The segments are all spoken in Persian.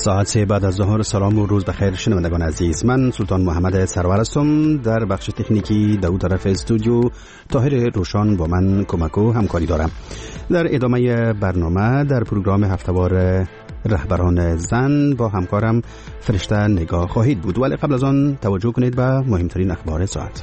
ساعت 3 بعد از ظهر. سلام و روز بخیر شنوندگان عزیز. من سلطان محمد سرور هستم. در بخش تکنیکی دو طرف استودیو طاهر روشان با من کمک و همکاری دارم. در ادامه برنامه در پروگرام هفته‌وار رهبران زن با همکارم فرشته نگاه خواهید بود، ولی قبل از آن توجه کنید به مهمترین اخبار ساعت.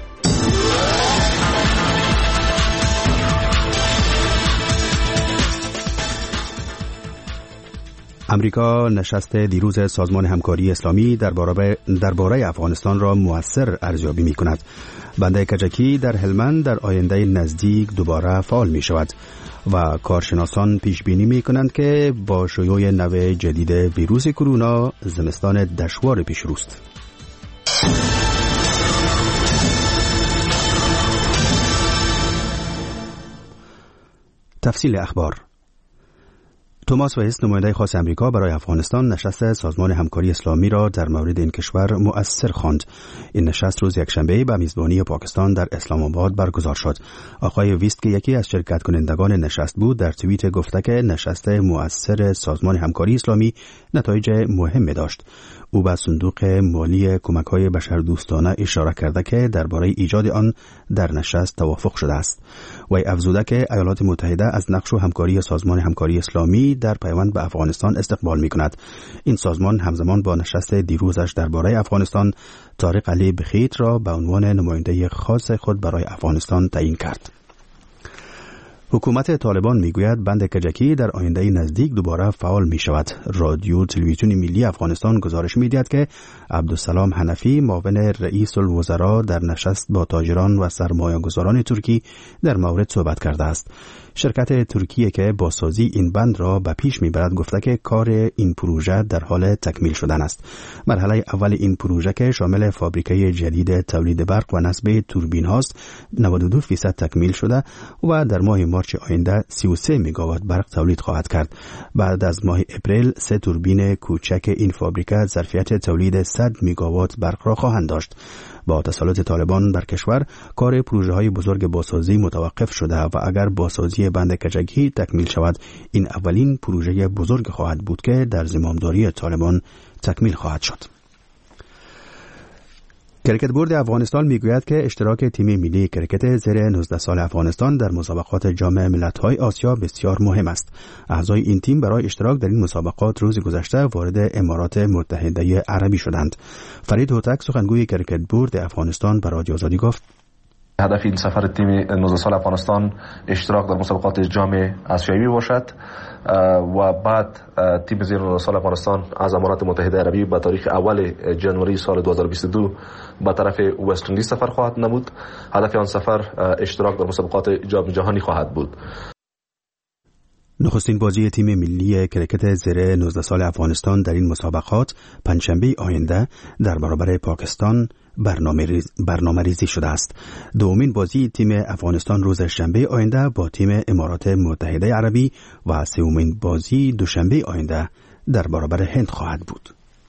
امریکا نشست دیروز سازمان همکاری اسلامی درباره افغانستان را مؤثر ارزیابی می کند. بنده کجکی در هلمند در آینده نزدیک دوباره فعال می شود و کارشناسان پیش بینی می کنند که با شیوع نوع جدید ویروس کرونا زمستان دشوار پیش روست. تفصیل اخبار. توماس وایس، نماینده خاص امریکا برای افغانستان، نشست سازمان همکاری اسلامی را در مورد این کشور مؤثر خواند. این نشست روز یکشنبه به میزبانی پاکستان در اسلام آباد برگزار شد. آقای ویست که یکی از شرکت کنندگان نشست بود، در توییت گفته که نشست مؤثر سازمان همکاری اسلامی نتایج مهمی داشت. او به صندوق مالی کمک‌های بشردوستانه اشاره کرده که درباره ایجاد آن در نشست توافق شده است. وی افزوده که ایالات متحده از نقش و همکاری سازمان همکاری اسلامی در پیوند به افغانستان استقبال می‌کند. این سازمان همزمان با نشست دیروزش درباره افغانستان طارق علی بخیت را به عنوان نماینده خاص خود برای افغانستان تعیین کرد. حکومت طالبان میگوید بند کجکی در آینده نزدیک دوباره فعال می شود. رادیو تلویزیون ملی افغانستان گزارش می دهد که عبدالسلام حنفی، معاون رئیس الوزراء، در نشست با تاجران و سرمایه‌گذاران ترکی در مورد صحبت کرده است. شرکت ترکیه که بازسازی این بند را به پیش میبرد گفته که کار این پروژه در حال تکمیل شدن است. مرحله اول این پروژه که شامل فابریکه جدید تولید برق و نصب توربین هاست 92% تکمیل شده و در ماه مارچ آینده 33 مگاوات برق تولید خواهد کرد. بعد از ماه اپریل 3 توربین کوچک این فابریکه ظرفیت تولید 100 مگاوات برق را خواهند داشت. با تسلط طالبان بر کشور کار پروژه های بزرگ بازسازی متوقف شده و اگر بازسازی بند کجکی تکمیل شود این اولین پروژه بزرگ خواهد بود که در زمامداری طالبان تکمیل خواهد شد. کرکت بورد افغانستان میگوید که اشتراک تیم ملی کرکت زیر 19 سال افغانستان در مسابقات جام ملت‌های آسیا بسیار مهم است. اعضای این تیم برای اشتراک در این مسابقات روز گذشته وارد امارات متحده عربی شدند. فرید هوتک، سخنگوی کرکت بورد افغانستان، به رادیو آزادی گفت هدف این سفر تیم 19 سال افغانستان اشتراک در مسابقات جام آسیایی باشد و بعد تیم زیر 19 سال افغانستان از امارات متحده عربی به تاریخ اول جنوری سال 2022 به طرف وست اندیز سفر خواهد نمود. هدف آن سفر اشتراک در مسابقات جام جهانی خواهد بود. نخستین بازی تیم ملی کرکت زیر 19 سال افغانستان در این مسابقات پنجشنبه آینده در برابر پاکستان برنامه ریزی شده است. دومین بازی تیم افغانستان روز شنبه آینده با تیم امارات متحده عربی و سومین بازی دوشنبه آینده در برابر هند خواهد بود.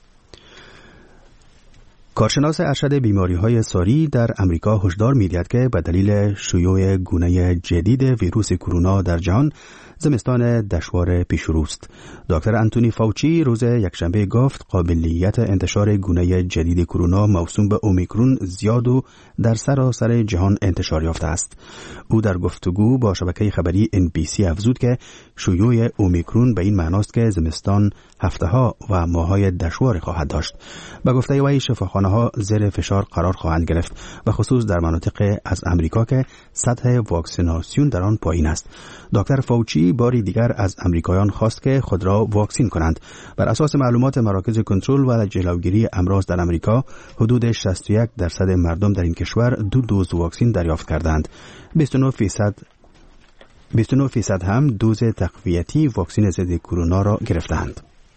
کارشناس ارشد بیماری‌های ساری در امریکا هشدار می‌دهد که به دلیل شیوع گونه جدید ویروس کرونا در جهان زمستان دشوار پیش روست. دکتر انتونی فاوچی روز یکشنبه گفت قابلیت انتشار گونه جدید کرونا موسوم به اومیکرون زیاد و در سراسر جهان انتشار یافته است. او در گفتگو با شبکه خبری NBC افزود که شیوع اومیکرون به این معناست که زمستان هفته‌ها و ماه‌های دشوار خواهد داشت. به گفته وی شفاخانه‌ها زیر فشار قرار خواهند گرفت و خصوص در مناطق از امریکا که سطح واکسیناسیون در آن پایین است. دکتر فاوچی باری دیگر از امریکایان خواست که خود را واکسین کنند. بر اساس معلومات مراکز کنترل و جلوگیری امراض در امریکا حدود 61% مردم در این کشور 2 دوز واکسین دریافت کردند. 29% هم دوز تقویتی واکسن ضد کرونا را گرفتند.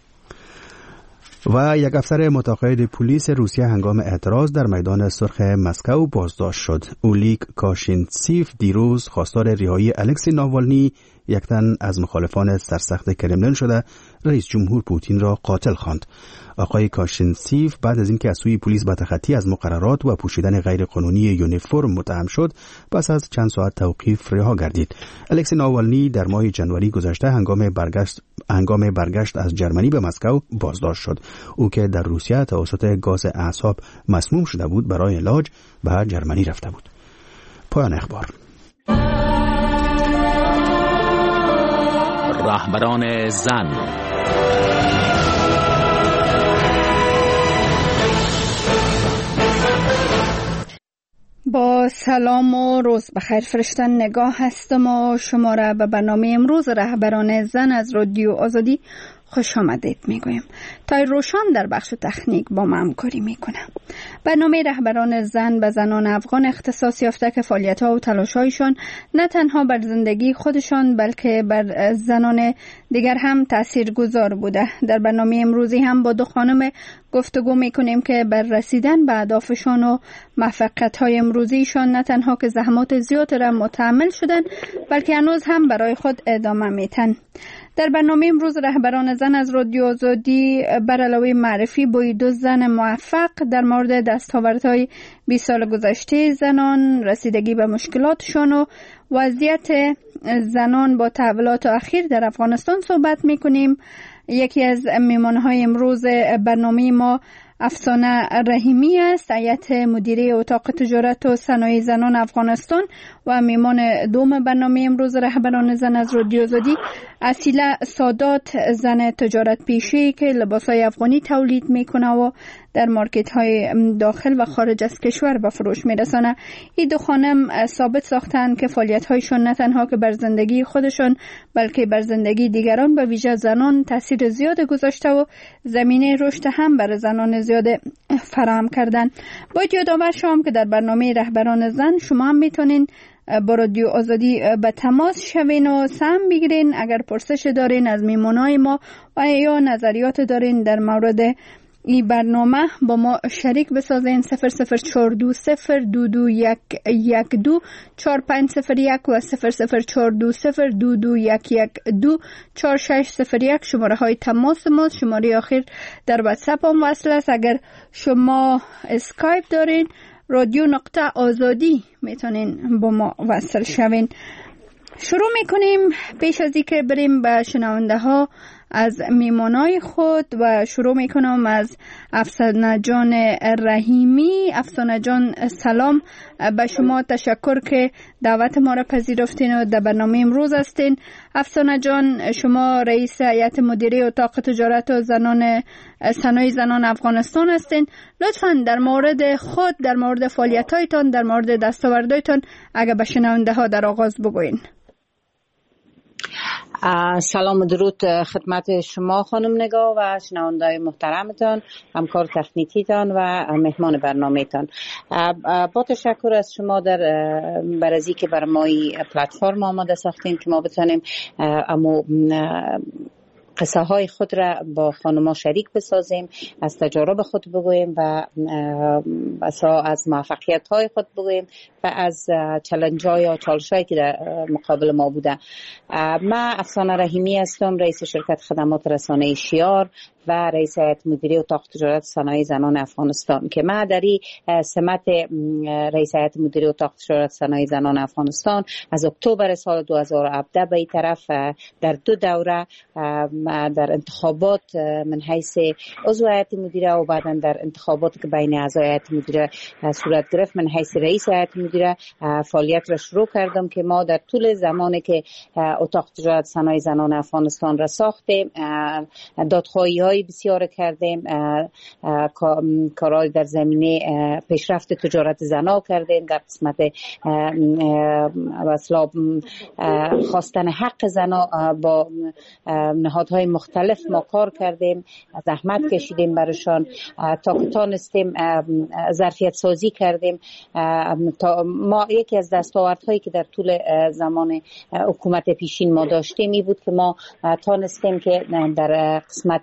و یک افسر متقاعد پلیس روسیه هنگام اعتراض در میدان سرخ مسکو بازداشت شد. اولیک کاشینتسیف دیروز خواستار رهایی الکسی ناوالنی، یک تن از مخالفان سرسخت کرملین شده، رئیس جمهور پوتین را قاتل خواند. آقای کاشنسیف بعد از اینکه از سوی پلیس به تخطی از مقررات و پوشیدن غیرقانونی یونیفرم متهم شد، پس از چند ساعت توقیف رها گردید. الکسی ناوالنی در ماه ژانویه گذشته هنگام برگشت از جرمنی به مسکو بازداشت شد. او که در روسیه توسط گاز اعصاب مسموم شده بود، برای علاج به جرمنی رفته بود. پایان اخبار. رهبران زن. با سلام و روز بخیر فرشتن نگاه هستم و شما را به برنامه امروز رهبران زن از رادیو آزادی خوش آمدید میگویم. تا روشان در بخش تکنیک با ما همکاری میکنه. برنامه رهبران زن به زنان افغان اختصاص یافته که فعالیت‌ها و تلاش‌هایشان نه تنها بر زندگی خودشان بلکه بر زنان دیگر هم تاثیرگذار بوده. در برنامه امروزی هم با دو خانم گفتگو میکنیم که بر رسیدن به اهدافشان و موفقیت‌های امروزیشان نه تنها که زحمات زیاد را متحمل شدن بلکه هنوز هم برای خود ادامه میتن. در برنامه امروز رهبران زن از رادیو آزادی بر علاوه معرفی با دو زن موفق در مورد دستاوردهای 20 سال گذشته زنان، رسیدگی به مشکلاتشان و وضعیت زنان با تحولات اخیر در افغانستان صحبت میکنیم. یکی از میهمانهای امروز برنامه ما افسانه رحیمی است، هیئت مدیره اتاق تجارت و صنایع زنان افغانستان و میهمان دوم برنامه امروز رهبران زن از رادیو آزادی اصیله سادات، زن تجارت پیشه که لباسای افغانی تولید میکنه و در مارکت های داخل و خارج از کشور به فروش میرسانه. این دو خانم ثابت ساختن که فعالیت هایشون نه تنها که بر زندگی خودشون بلکه بر زندگی دیگران به ویژه زنان تاثیر زیاد گذاشته و زمینه رشد هم بر زنان زیاد فراهم کردن. باید یادآور شوم که در برنامه رهبران زن شما هم میتونین با رادیو آزادی به تماس شوین و سهم بگیرین. اگر پرسش دارین از میمونای ما و یا نظریات دارین در مورد این برنامه با ما شریک بسازین. 00420221112 4501 و 00420221112 شماره های تماس ما. شماره آخر در واتساپ هم وصل است. اگر شما اسکایپ دارین رادیو.آزادی میتونین با ما وصل شوین. شروع میکنیم. پیش از اینکه بریم به شنونده ها از میمانای خود و شروع میکنم از افسانه جان رحیمی. افسانه جان سلام، به شما تشکر که دعوت ما را پذیرفتین و در برنامه امروز هستین. افسانه جان، شما رئیس هیئت مدیره اتاق تجارت و صنایع زنان افغانستان هستین. لطفاً در مورد خود، در مورد فعالیت‌هایتان، در مورد دستاوردهایتان اگر به شنونده ها در آغاز بگوین. سلام و درود خدمت شما خانم نگاه و شنونده‌های محترمتان، همکار تکنیکیتان و مهمان برنامه‌تان. با تشکر از شما برای که بر ما پلتفرم آماده ساختین که ما بتونیم قصه های خود را با خانم‌ها شریک بسازیم، از تجارب خود بگوییم و از موفقیت های خود بگوییم و از چالش های یا چالش هایی که در مقابل ما بوده. من افسانه رحیمی هستم، رئیس شرکت خدمات رسانه شیار و رئیس هیئت مدیره اتاق تجارت صنایع زنان افغانستان که من در این سمت رئیس هیئت مدیره اتاق تجارت صنایع زنان افغانستان از اکتبر سال 2017 به این طرف در 2 دوره در انتخابات من حیث عضو هیئت مدیره و بعدا در انتخابات که بین اعضای هیئت مدیره صورت گرفت من حیث رئیس هیئت مدیره فعالیت را شروع کردم که ما در طول زمانی که اتاق تجارت صنایع زنان افغانستان را ساختیم دادخواهی بسیار کردیم، کارهای در زمینه پیشرفت تجارت زنا کردیم، در قسمت اصلا خواستن حق زنا با نهادهای مختلف ما کار کردیم، زحمت کشیدیم برشان تا که تانستیم ظرفیت سازی کردیم. تا ما یکی از دستاوردهایی که در طول زمان حکومت پیشین ما داشتیم این بود که ما تانستیم که در قسمت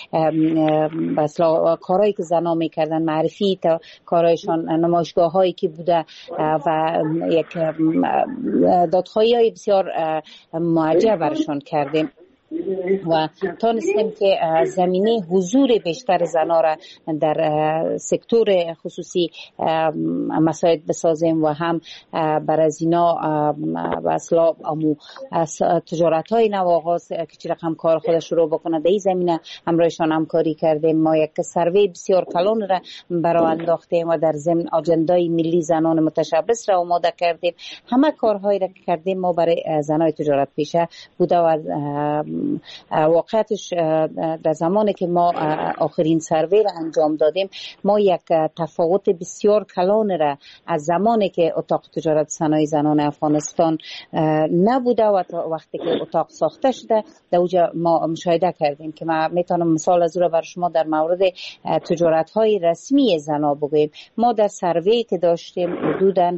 مثلا کارهایی که زنا میکردن معرفی تا کارهایشان، نمایشگاه هایی که بوده و یک دادخواهی های بسیار معجب برشان کردیم. و تانستیم که زمینه حضور بیشتر زنان را در سکتور خصوصی مساعد بسازیم و هم بر از اینا و اصلا تجارت های نو آغاز که چی رقم کار خودش شروع بکنه در این زمینه همراهشان همکاری کردیم. ما یک سروی بسیار کلان را برای انداختیم و در ضمن آجندای ملی زنان متشبث را آماده کردیم. همه کارهایی را که کردیم ما برای زنای تجارت پیشه بوده و واقعیتش در زمانی که ما آخرین سروی را انجام دادیم ما یک تفاوت بسیار کلان را از زمانی که اتاق تجارت صنایع زنان افغانستان نبوده و وقتی که اتاق ساخته شده در اوجا ما مشاهده کردیم که ما میتونم مثال از او را برای شما در مورد تجارت های رسمی زنا بگویم. ما در سروی که داشتیم حدوداً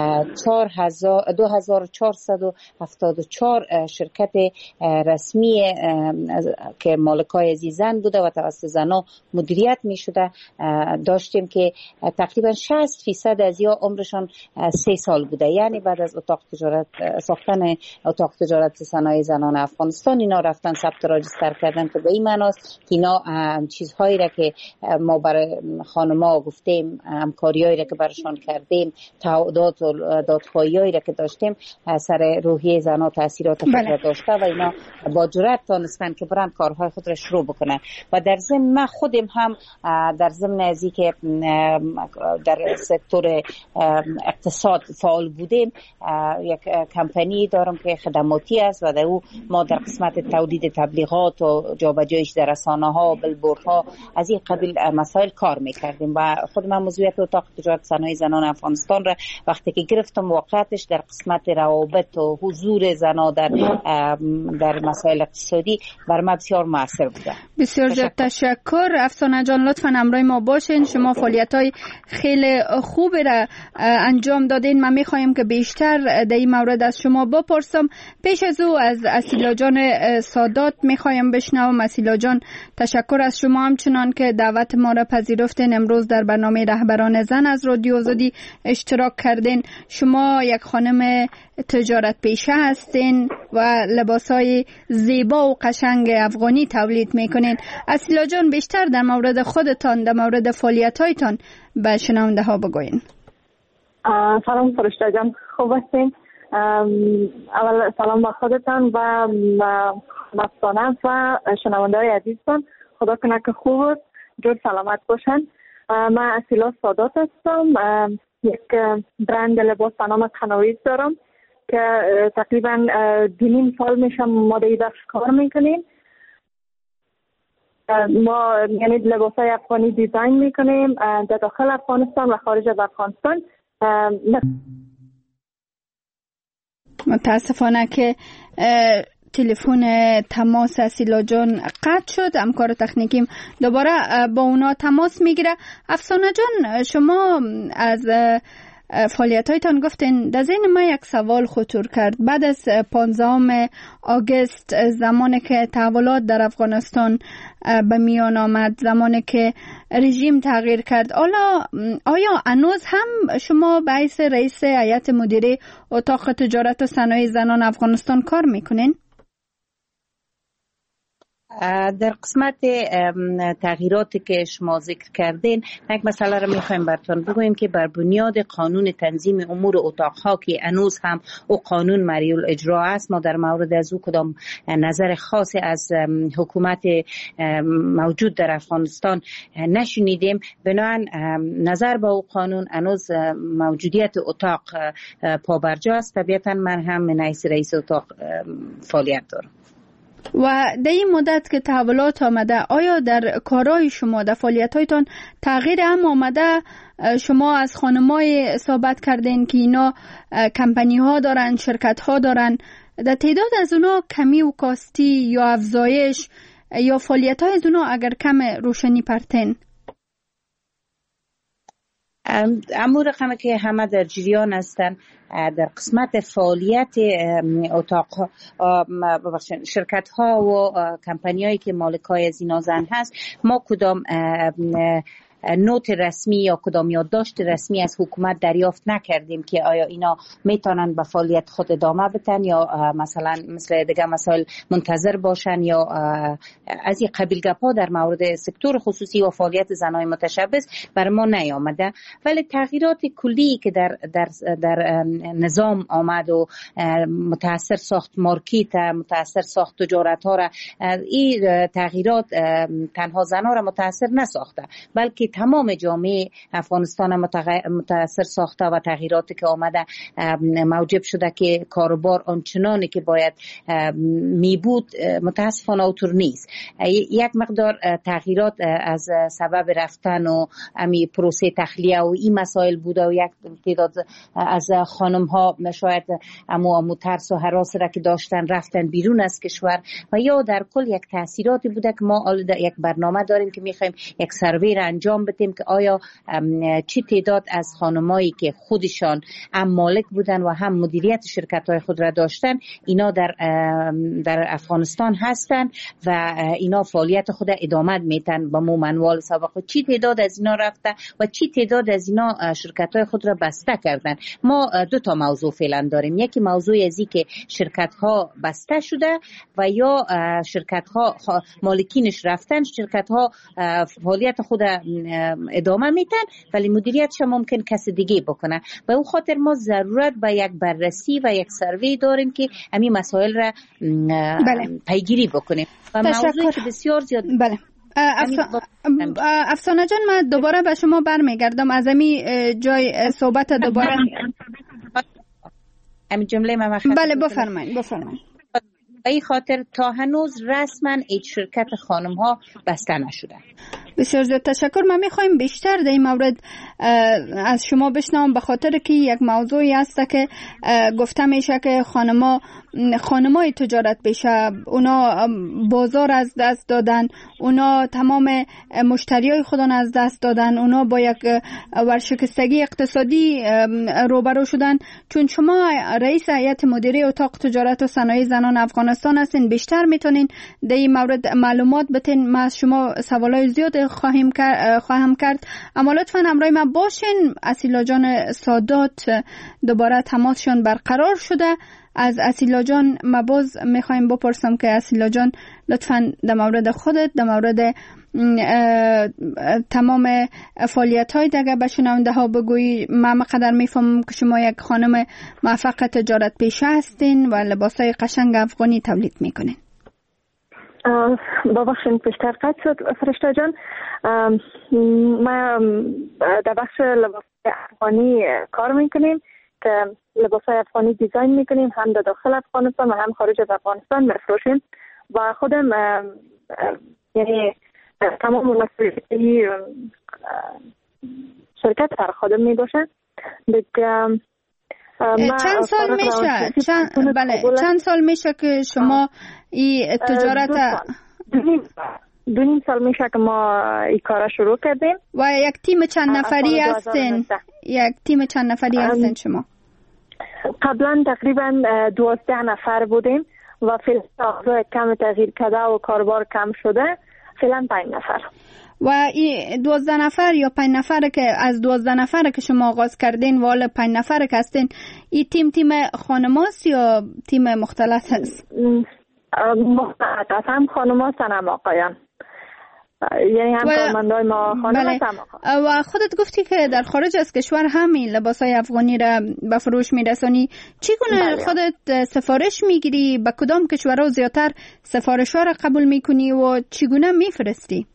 2474 شرکت رسمی که مالکای از زن بوده و توسط زنا مدیریت می شده داشتیم که تقریبا 60% از یا عمرشان 3 سال بوده. یعنی بعد از اتاق تجارت ساختن اتاق تجارت صنایع زنان افغانستان اینا رفتن ثبت راجستر کردن که به این معناست که اینا چیزهایی را که ما برای خانم‌ها گفتیم همکاریایی را که برشان کردیم دادخواهی‌هایی را که داشتیم سر روحیه زنان تاثیرات خود داشته و اینا با جرأت تونستن که برن کارهای خود را شروع بکنن. و در ضمن ما خودم هم در ضمن ازی که در سکتور اقتصاد فعال بودیم یک کمپانی دارم که خدماتی است و در او ما در قسمت تولید تبلیغات و جابجاییش در رسانه‌ها و بلبوردها از این قبیل مسائل کار میکردیم و خود من موضوعیت اتاق تجارت صنایع زنان افغانستان را وقتی که گرفتم واقعیتش در قسمت روابط و حضور زنان در مسائل اقتصادی بر ما بسیار موثر بوده. بسیار تشکر. افسانه جان لطفاً همراه ما باشین. شما فعالیت‌های خیلی خوب را انجام دادین. من می‌خوایم که بیشتر در این مورد از شما بپرسم. پیش از او از اسیلا جان سادات می‌خوایم بشنوم. اسیلا جان تشکر از شما همچنان که دعوت ما را پذیرفتین امروز در برنامه رهبران زن از رادیو آزادی اشتراک کردین. شما یک خانم تجارت پیشه هستین و لباسای زیبا و قشنگ افغانی تولید میکنین. اسیلا جان بیشتر در مورد خودتان در مورد فعالیت‌هایتان به شنونده ها بگوین. سلام فرشته جان، خوب هستین؟ اول سلام با خودتان و مستانه و شنونده های عزیزتان. خدا کنه که خوب است، جور سلامت باشن. من اسیلا سادات هستم. یک برند لباس به نام قناویز دارم که تقریبا 2.5 سال میشه ما در این بخش کار میکنیم. ما یعنی لباسای افغانی دیزاین میکنیم در داخل افغانستان و خارج از افغانستان. متاسفانه که تلفن تماس اسیلا جان قطع شد. همکار تکنیکیم دوباره با اونا تماس میگیره. افسانه جان شما از فعالیت‌هایتان گفتین. در ذهن من یک سوال خطور کرد. بعد از 15 آگوست زمانی که تحولات در افغانستان به میان آمد، زمانی که رژیم تغییر کرد، آیا هنوز هم شما به حیث رئیس هیئت مدیره اتاق تجارت و صنایع زنان افغانستان کار میکنین؟ در قسمت تغییراتی که شما ذکر کردین یک مسئله را میخوایم براتون بگویم که بر بنیاد قانون تنظیم امور اتاقها که هنوز هم او قانون مریول اجرا است، ما در مورد از او کدام نظر خاصی از حکومت موجود در افغانستان نشنیدیم. بنابراین نظر به او قانون هنوز موجودیت اتاق پابرجا است. طبیعتا من هم من حیث رئیس اتاق فعالیت دارم. و در این مدت که تحولات آمده، آیا در کارهای شما در فعالیت‌هایتان تغییر هم آمده؟ شما از خانم‌های صحبت کردین که اینا کمپانی ها دارن، شرکت ها دارن. در تعداد از اونا کمی و کاستی یا افزایش یا فعالیت های از اونا اگر کم روشنی پرتین؟ امور رقمی که همه در جریان هستن در قسمت فعالیت اتاق شرکت ها و کمپانی هایی که مالکای از اینا زن هست، ما کدام نوت رسمی یا کدام یادداشت رسمی از حکومت دریافت نکردیم که آیا اینا میتونن به فعالیت خود ادامه بدن یا مثلا مثل دیگه مسائل منتظر باشن یا از این قبیل گپا در مورد سکتور خصوصی و فعالیت زنای متشبث بر ما نیامده. ولی تغییرات کلی که در نظام آمد و متاثر ساخت مارکت، متاثر ساخت تجارت ها را، این تغییرات تنها زنها را متاثر نساخته بلکه تمام جامعه افغانستان متاثر ساخته و تغییراتی که آمده موجب شده که کاروبار آنچنانی که باید می بود متاسفانه اوتور نیست. یک مقدار تغییرات از سبب رفتن و امی پروسه تخلیه و این مسائل بوده و یک تعداد از خانم ها شاید امو ترس و هراس را که داشتن رفتن بیرون از کشور و یا در کل یک تاثیراتی بوده که ما یک برنامه داریم که میخوایم یک سروی را انجام بدیم که آیا چی تعداد از خانمایی که خودشان هم مالک بودن و هم مدیریت شرکت های خود را داشتن اینا در افغانستان هستن و اینا فعالیت خود ادامه میتن با منوال سابقه، چی تعداد از اینا رفته و چی تعداد از اینا شرکت های خود را بسته کردن. ما دو تا موضوع فعلا داریم، یکی موضوع ازی که شرکت ها بسته شده و یا شرکت ها مالکینش رفتن، شرکت ها فعالیت خود ادامه میتن ولی مدیریتش ممکن کسی دیگه بکنه. و اون خاطر ما ضرورت به یک بررسی و یک سروی داریم که همین مسائل را پیگیری بکنیم و موضوعی که بسیار زیاد بله. افسانه جان، من دوباره به شما برمیگردم از همین جای صحبت دوباره. همین جمله من بله بفرمایید. به این خاطر تا هنوز رسما هیچ شرکت خانم ها بسته نشده. بسیار زیاد تشکر. من میخوایم بیشتر در این مورد از شما بشنوم به خاطر که یک موضوعی هست که گفته میشه که خانمای تجارت پیشه اونا بازار از دست دادن، اونا تمام مشتریای خودان از دست دادن، اونا با یک ورشکستگی اقتصادی روبرو شدن. چون شما رئیس هیئت مدیره اتاق تجارت و صنایع زنان افغانستان هستین، بیشتر میتونین در این مورد معلومات بدین. من از شما سوالای زیاد خواهم کرد، اما لطفاً همراه من باشین. اسیلا جان سادات دوباره تماسشون برقرار شده. از اسیلا جان ما باز میخوایم بپرسم که اسیلا جان لطفاً در مورد خودت، در مورد تمام فعالیت‌های دیگه به شنونده ها بگویی. من قدر میفهمم که شما یک خانم موفق تجارت پیشه هستین و لباسای قشنگ افغانی تولید میکنین. ببخشید بیشتر قطع شد فرشته جان. ما در بخش لباس افغانی کار میکنیم که لباسای افغانی دیزاین میکنیم، هم در داخل افغانستان و هم خارج از افغانستان میفروشیم و خودم یعنی تمام مسئولیتی شرکت بر خودم میباشه. چند سال میشه که شما این تجارت؟ 2.5 سال میشه که ما این کار شروع کردیم. و یک تیم چند نفری هستین؟ شما قبلا تقریبا 12 نفر بودیم و فعلا کم تغییر کرده و کاربار کم شده، فعلا 5 نفر. و این 12 نفر یا 5 نفر که از 12 نفر که شما آغاز کردین و حالا 5 نفر که هستین، این تیم خانماست یا تیم مختلط هست؟ مختلط هست، هم خانماست هم آقایان، یعنی هم کارمندای ما خانم هست هم آقایان. و خودت گفتی که در خارج از کشور همین لباسای افغانی را به فروش میرسانی. چگونه خودت سفارش میگیری؟ به کدام کشورها زیادتر سفارش ها را قبول میکنی و چگونه میفرستی؟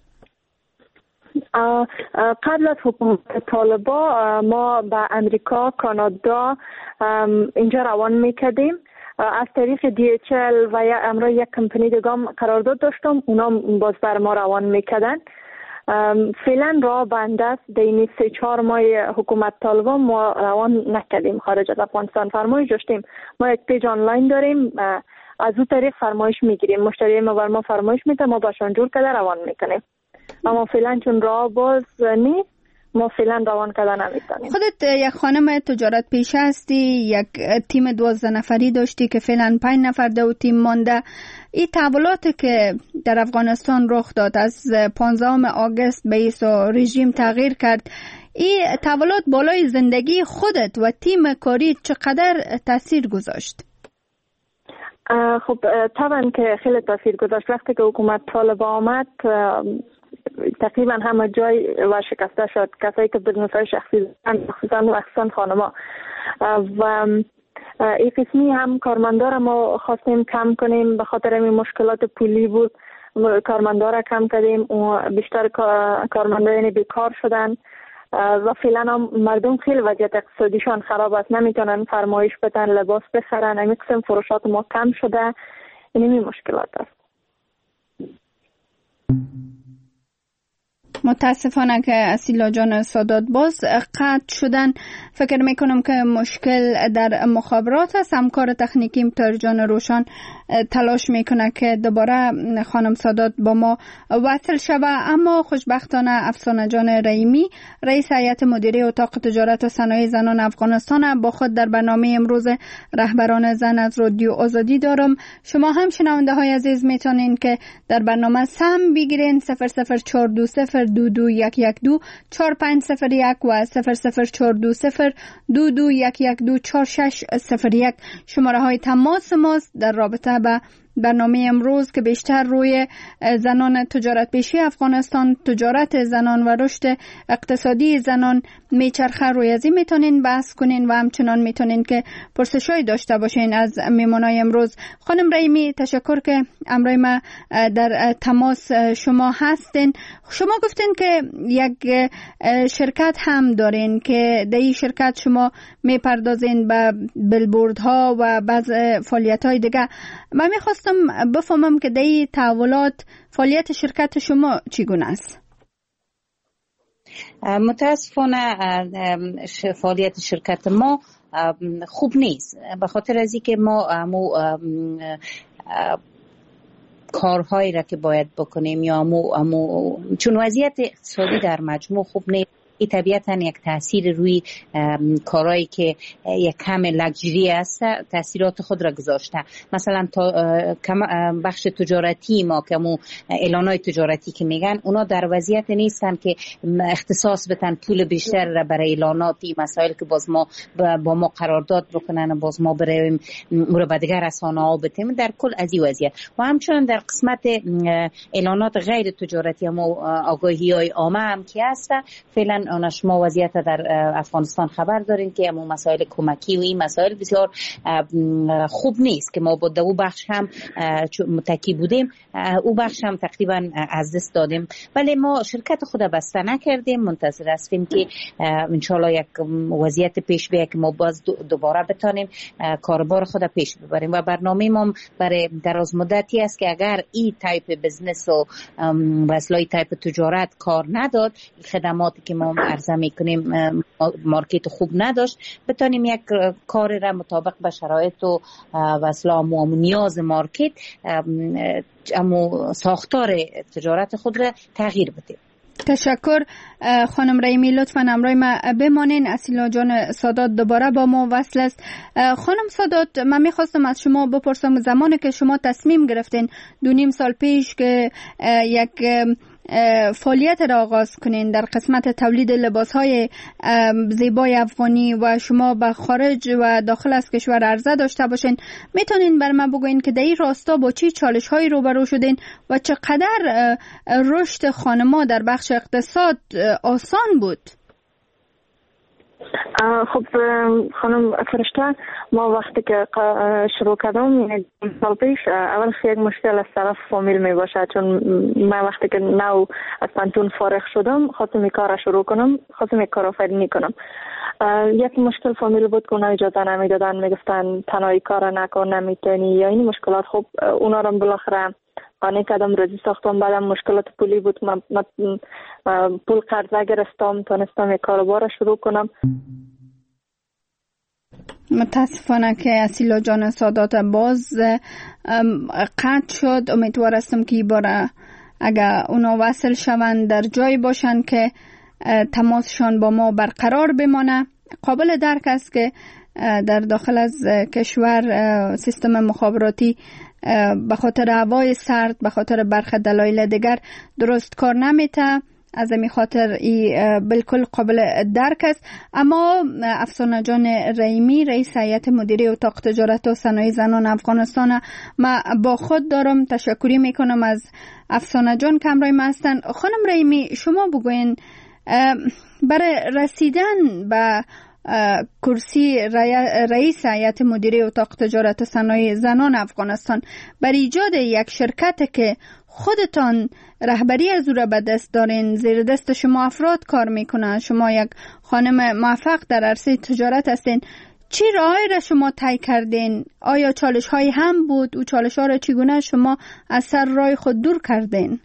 قبل از حکومت طالبا ما به امریکا، کانادا اینجا روان میکردیم از طریق DHL و امروز یک کمپانی دیگه قرارداد داشتم، اونا باز بر ما روان میکردن. فعلا راه بنده است. در این 3-4 ماه حکومت طالبا ما روان نکردیم خارج از افغانستان. فرمایش داشتیم، ما یک پیج آنلاین داریم، از اون طریق فرمایش میگیریم، مشتری ما بر ما فرمایش میده، ما باشون جور کرده روان میکنیم. اما فعلا چون راه باز نیست ما فعلا روان کردن نمیتونیم. خودت یک خانم تجارت پیشه هستی، یک تیم 12 نفری داشتی که فعلا 5 نفر در تیم مانده. این تحولاتی که در افغانستان رخ داد از 15 آگوست به ایسا رژیم تغییر کرد، این تحولات بالای زندگی خودت و تیم کاری چقدر تاثیر گذاشت؟ خب طبعا که خیلی تاثیر گذاشت. وقتی که حکومت طالب آمد تقریبا همه جای و شکسته شد. کسایی که بزنس های شخصی دارن خصوصا خانما و این قسمی هم کارمندار ما خواستیم کم کنیم، به خاطر این مشکلات پولی بود کارمندار کم کردیم و بیشتر کارمندان بیکار شدن و فعلا هم مردم خیلی وضعیت اقتصادیشان خراب است، نمیتونن فرمایش بدن، لباس بخرن، همین قسم فروشات ما کم شده. این مشکلات است. متاسفانه که اسیلا جان سادات باز قطع شدن. فکر میکنم که مشکل در مخابرات است. همکار تکنیکیم تایر جان روشن تلاش میکنه که دوباره خانم سادات با ما وصل شود، اما خوشبختانه افسانه جان رحیمی رئیس هیئت مدیره اتاق تجارت و صنایع زنان افغانستان با خود در برنامه امروز رهبران زن از رادیو آزادی دارم. شما هم شنونده های عزیز میتونین که در برنامه سهم بگیرین 00420 2212 4501 و 00420 2212 4601 شماره های تماس ماست در رابطه با برنامه امروز که بیشتر روی زنان تجارت پیشه افغانستان، تجارت زنان و رشد اقتصادی زنان میچرخه. روی ازی میتونین بحث کنین و همچنان میتونین که پرسشای داشته باشین از میمونای امروز. خانم رحیمی تشکر که امروز ما در تماس شما هستین. شما گفتین که یک شرکت هم دارین که در این شرکت شما میپردازین به بیلبوردها و بعض فعالیت‌های دیگه. من میخواستم بفهمم که در این تحولات فعالیت شرکت شما چگونه است؟ متاسفانه فعالیت شرکت ما خوب نیست، به خاطر از اینکه ما کارهایی را که باید بکنیم یا چون وضعیت اقتصادی در مجموع خوب نیست، این طبیعتاً یک تأثیر روی کارهایی که یک کم لگژری است تأثیرات خود را گذاشته. مثلا بخش تجارتی ما که اعلانهای تجارتی که میگن اونا در وضعیت نیستن که اختصاص بدن پول بیشتر را برای اعلاناتی مسائل که باز ما با ما قرارداد بکنن، باز ما بریم رو به دیگر رسانه ها بدیم. در کل از این وضعیت و همچنان در قسمت اعلانات غیر تجارتی ما آگاهی های عامه هم که هست، فعلا شما وضعیت در افغانستان خبر دارین که همون مسائل کمکی و این مسائل بسیار خوب نیست که ما با دو بخش هم متکی بودیم، او بخش هم تقریبا از دست دادیم. ولی ما شرکت خود بسته نکردیم، منتظر هستیم که انشالله یک وضعیت پیش بیاید که ما باز دوباره بتانیم کاربار خود پیش ببریم و برنامه ما برای دراز مدتی است که اگر این تایپ بزنس و وسیله تایپ تجارت کار نداد، خدماتی که ما عرضه میکنیم مارکت خوب نداشت، بتانیم یک کار را مطابق به شرایط و اسلام و نیاز مارکت ساختار تجارت خود را تغییر بدیم. تشکر خانم رحیمی. لطفاً امروز ما بمانین. اسیلا جان سادات دوباره با ما وصل است. خانم سادات، من میخواستم از شما بپرسم زمانی که شما تصمیم گرفتین 2.5 سال پیش که یک فعالیت را آغاز کنین در قسمت تولید لباس‌های زیبای افغانی و شما به خارج و داخل از کشور عرضه داشته باشین، میتونین بر من بگوین که در این راستا با چه چالش‌هایی روبرو شدین و چقدر رشد خانم‌ها در بخش اقتصاد آسان بود؟ خب خانم فرشته، ما وقتی که شروع کردم سال پیش اول یک مشکل از طرف فامیل می باشد، چون من وقتی که نو از پانتون فارغ شدم خواستم این کار شروع کنم، خواستم این کار آفرینی کنم. یک مشکل فامیل بود که اونا اجازه نمیدادن، میگفتن تنهایی کار نکن، نمیتونی یا این مشکلات. خب اونا رو بالاخره قانع کردم، رازی ساختم. بعدم مشکلات پولی بود، من پول قرضه گرفتم، تونستم یک کاروبار شروع کنم. متاسفانه که اسیلا جان سادات باز قطع شد. امیدوار هستم که باره اگر اونا وصل شوند در جایی باشن که تماسشان با ما برقرار بمانه. قابل درک است که در داخل از کشور سیستم مخابراتی به خاطر هوای سرد، به خاطر برخی دلایل دیگر درست کار نمیته. از این خاطر بالکل قابل درک است. اما افسانه جان رحیمی، رئیس هیئت مدیره اتاق تجارت و صنایع زنان افغانستان، ما با خود دارم. تشکری میکنم از افسانه جان که همراه ما هستند. خانم رحیمی، شما بگوین برای رسیدن به کرسی رئیس هیئت مدیره اتاق تجارت و صنایع زنان افغانستان، بر ایجاد یک شرکت که خودتان رهبری از او را به دست دارین، زیر دست شما افراد کار میکنن، شما یک خانم موفق در عرصه تجارت هستین، چی راهی را شما طی کردین؟ آیا چالش هایی هم بود؟ او چالش ها را چگونه شما از سر راه خود دور کردین؟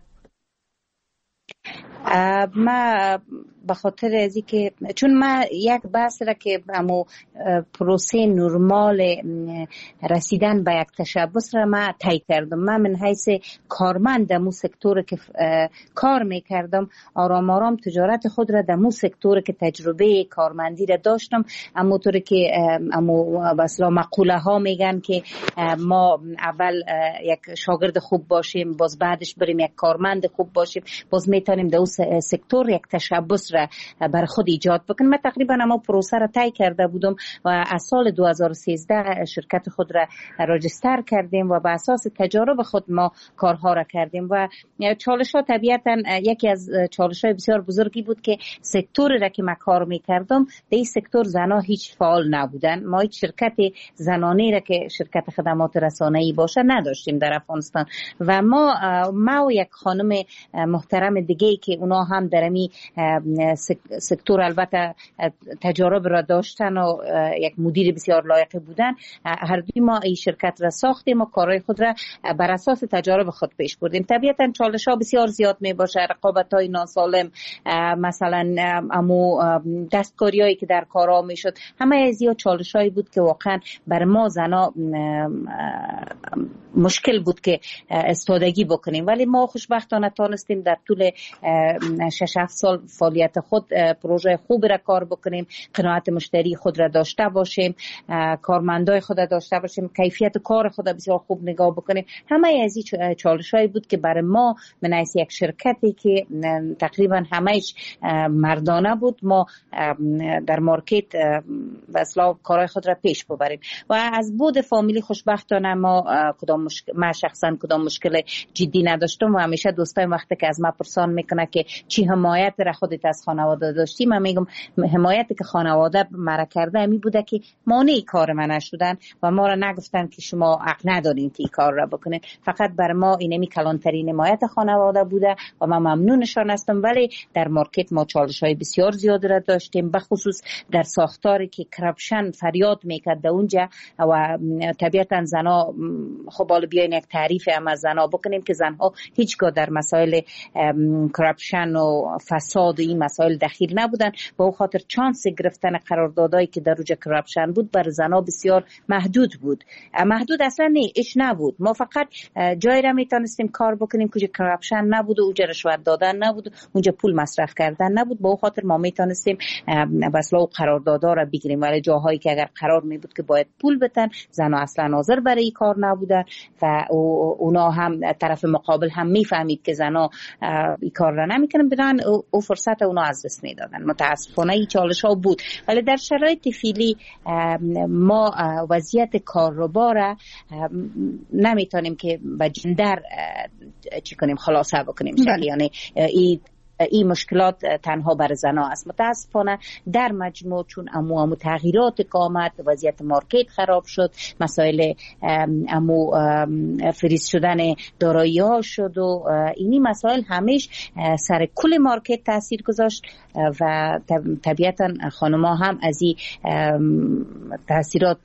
ما به خاطر ازی که چون ما یک بحث را که امو پروسه نرمال رسیدن به یک تشبث را ما طی کردم. من من حیث کارمند در مو سکتور که کار میکردم، آرام آرام تجارت خود را در مو سکتور که تجربه کارمندی را داشتم. امو طور که امو بسلا مقوله ها میگن که ما اول یک شاگرد خوب باشیم، باز بعدش بریم یک کارمند خوب باشیم، باز میتونیم در اون سکتور یک تشبث را بر خود ایجاد بکنیم. من تقریبا اما پروسه را طی کرده بودم و از سال 2013 شرکت خود را راجستر کردیم و به اساس تجارب خود ما کارها را کردیم. و چالش ها طبیعتا یکی از چالش های بسیار بزرگی بود که سکتوری را که من کار میکردم در این سکتور زنها هیچ فعال نبودن. ما هیچ شرکت زنانه را که شرکت خدمات رسانه‌ای باشه نداشتیم در افغانستان و ما و یک خانم محترم دیگه که اونا هم در امی سکتور البته تجارب را داشتن و یک مدیر بسیار لایق بودن، هر دوی ما این شرکت را ساختیم و کارهای خود را بر اساس تجارب خود پیش بردیم. طبیعتا چالش ها بسیار زیاد می باشه، رقابت های ناسالم، مثلا امو دستکاری هایی که در کارها می شد، همه از این چالش هایی بود که واقعا بر ما زنا مشکل بود که استفادگی بکنیم. ولی ما خوشبختانه تانستیم در طول 6-7 سال فعالیت خود پروژه خوب را کار بکنیم، قناعت مشتری خود را داشته باشیم، کارمندای خود را داشته باشیم، کیفیت کار خود را بسیار خوب نگاه بکنیم. همه از این چالش‌هایی بود که برای ما من از یک شرکتی که تقریبا همه‌اش مردانه بود، ما در مارکت اصلا کارهای خود را پیش ببریم. و از بود فامیلی خوشبختانه ما شخصا کدام مشکل جدی نداشتم و همیشه دوستای وقتی که از ما پرسان میکنه که چی حمایت را خودت از خانواده داشتی، من میگم حمایتی که خانواده مرا کرده امی بوده که مانع کار من نشدن و ما را نگفتن که شما حق ندارین که کار را بکنین. فقط بر ما اینمی کلانترین حمایت خانواده بوده و من ممنونشان هستم. ولی در مارکت ما چالش‌های بسیار زیاد را داشتیم، به خصوص در ساختاری که کرپشن فریاد میکرد اونجا و طبیعتا زنا خب حالا بیاین یک تعریف هم از زنا بکنیم که زنها هیچگاه در مسائل کرپشن و فساد و این مسائل دخیل نبودن. با اون خاطر چانس گرفتن قراردادایی که در روز کرپشن بود بر زنا بسیار محدود بود. محدود اصلا ایش نبود، ما فقط جایی را میتونستیم کار بکنیم که کرپشن نبود و اونجا رشوت دادن نبود، اونجا پول مصرف کردن نبود. با اون خاطر ما میتونستیم واسه قراردادها را بگیریم. ولی جاهایی که اگر قرار می بود که باید پول بدن، زنا اصلا حاضر برای این کار نبودن و اونا هم طرف مقابل هم میفهمید که زنا این کار را نمیکنن، بدن او فرصت اونا از دست میدادن. متاسفانه این چالش ها بود. ولی در شرایط فعلی ما وضعیت کارربا را نمیتونیم که به جندر چی کنیم خلاصه بکنیم. یعنی این مشکلات تنها بر زنا است. متاسفانه در مجموع چون امو تغییرات که آمد، وضعیت مارکت خراب شد، مسائل امو فریز شدن دارایی ها شد و اینی مسائل همیش سر کل مارکت تاثیر گذاشت و طبیعتا خانما هم از این تاثیرات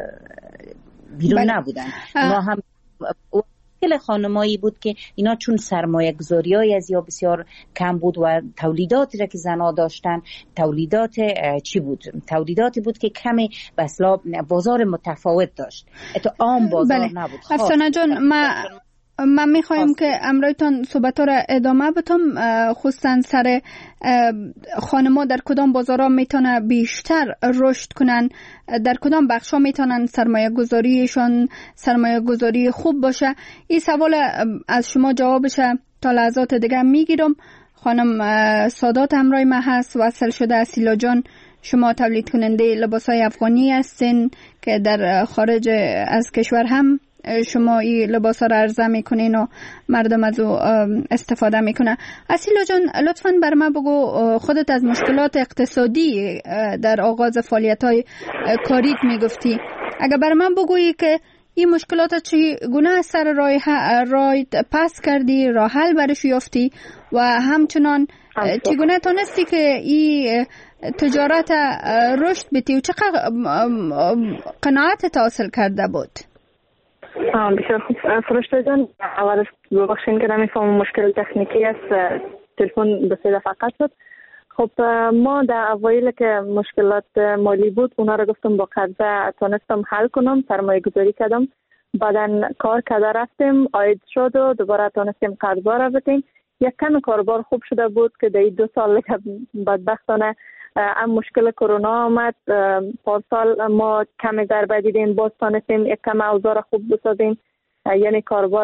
بیرون نبودن. اونا هم مشکل خانمایی بود که اینا چون سرمایه گذاری های از یا بسیار کم بود و تولیداتی را که زنها داشتن تولیدات چی بود؟ تولیداتی بود که کمی بسلا بازار متفاوت داشت، عام بازار نبود. افسانه جان، من میخوایم که امرایتان صحبت را ادامه بتم، خصوصا سر خانما در کدام بازارها میتونه بیشتر رشد کنن، در کدام بخشا میتونن سرمایه گذاریشان سرمایه گذاری خوب باشه. این سوال از شما جوابش تا لحظات دیگه میگیرم. خانم سادات همراه ما هست، وصل شده. اسیلا جان، شما تولید کننده لباسای افغانی هستین که در خارج از کشور هم شما این لباس ها را عرضه میکنین و مردم از او استفاده میکنه. اسیلا جان، لطفاً بر من بگو، خودت از مشکلات اقتصادی در آغاز فعالیت های کاریت میگفتی، اگر بر من بگویی که این مشکلات چگونه از سر راه پس کردی، راه حل برش یافتی و همچنان چگونه تونستی که این تجارت رشد بدی و چقدر قناعت حاصل کرده بود؟ بسیار خوب فرشته جان، اول ببخشین که نمیفهمم، مشکل تکنیکی است، تلفن به 3 دفعه قطع شد. خب ما در اوایل که مشکلات مالی بود اونا رو گفتم با قرضه تونستم حل کنم، سرمایه گذاری کردم، بعدن کار کرده رفتیم، عاید شد و دوباره تونستیم قرضا رو بدیم. یک کم کاربار خوب شده بود که در 2 سال که بدبختانه ام مشکل کرونا آمد، پارسال ما کمی ضربه دیدیم، باز تونستیم یک کم اوضاع خوب بسازیم، یعنی کاربار.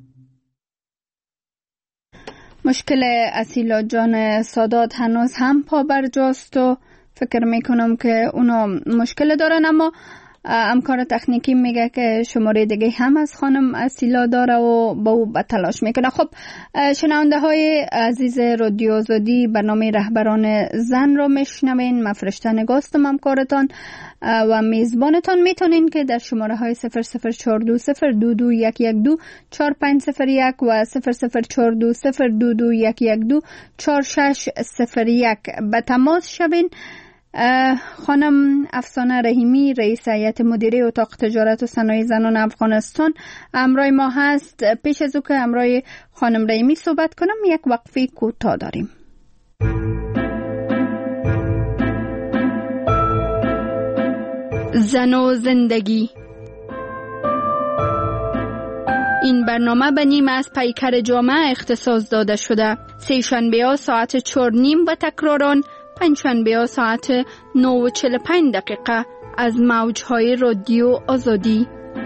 مشکل اسیلا جان سادات هنوز هم پا برجاست و فکر میکنم که اونا مشکل دارن، اما همکار تکنیکی میگه که شماره دیگه هم از خانم اسیلا داره و با او به تلاش میکنه. خب شنونده های عزیز رادیو آزادی، برنامه رهبران زن رو میشنوین. من فرشته نگاستم، همکارتان و میزبانتان. میتونین که در شماره های 00420221124501 و 00420221124601 به تماس شوین. خانم افسانه رحیمی، رئیس هیئت مدیره اتاق تجارت و صنایع زنان افغانستان همراه ما هست. پیش از او که همراه خانم رحیمی صحبت کنم، یک وقفه کوتاه داریم. زن و زندگی. این برنامه به نیمه از پیکر جامعه اختصاص داده شده. سه شنبه ها ساعت 4:30 و تکراران پنجشنبه ها ساعت 9:45 از موجهای رادیو آزادی.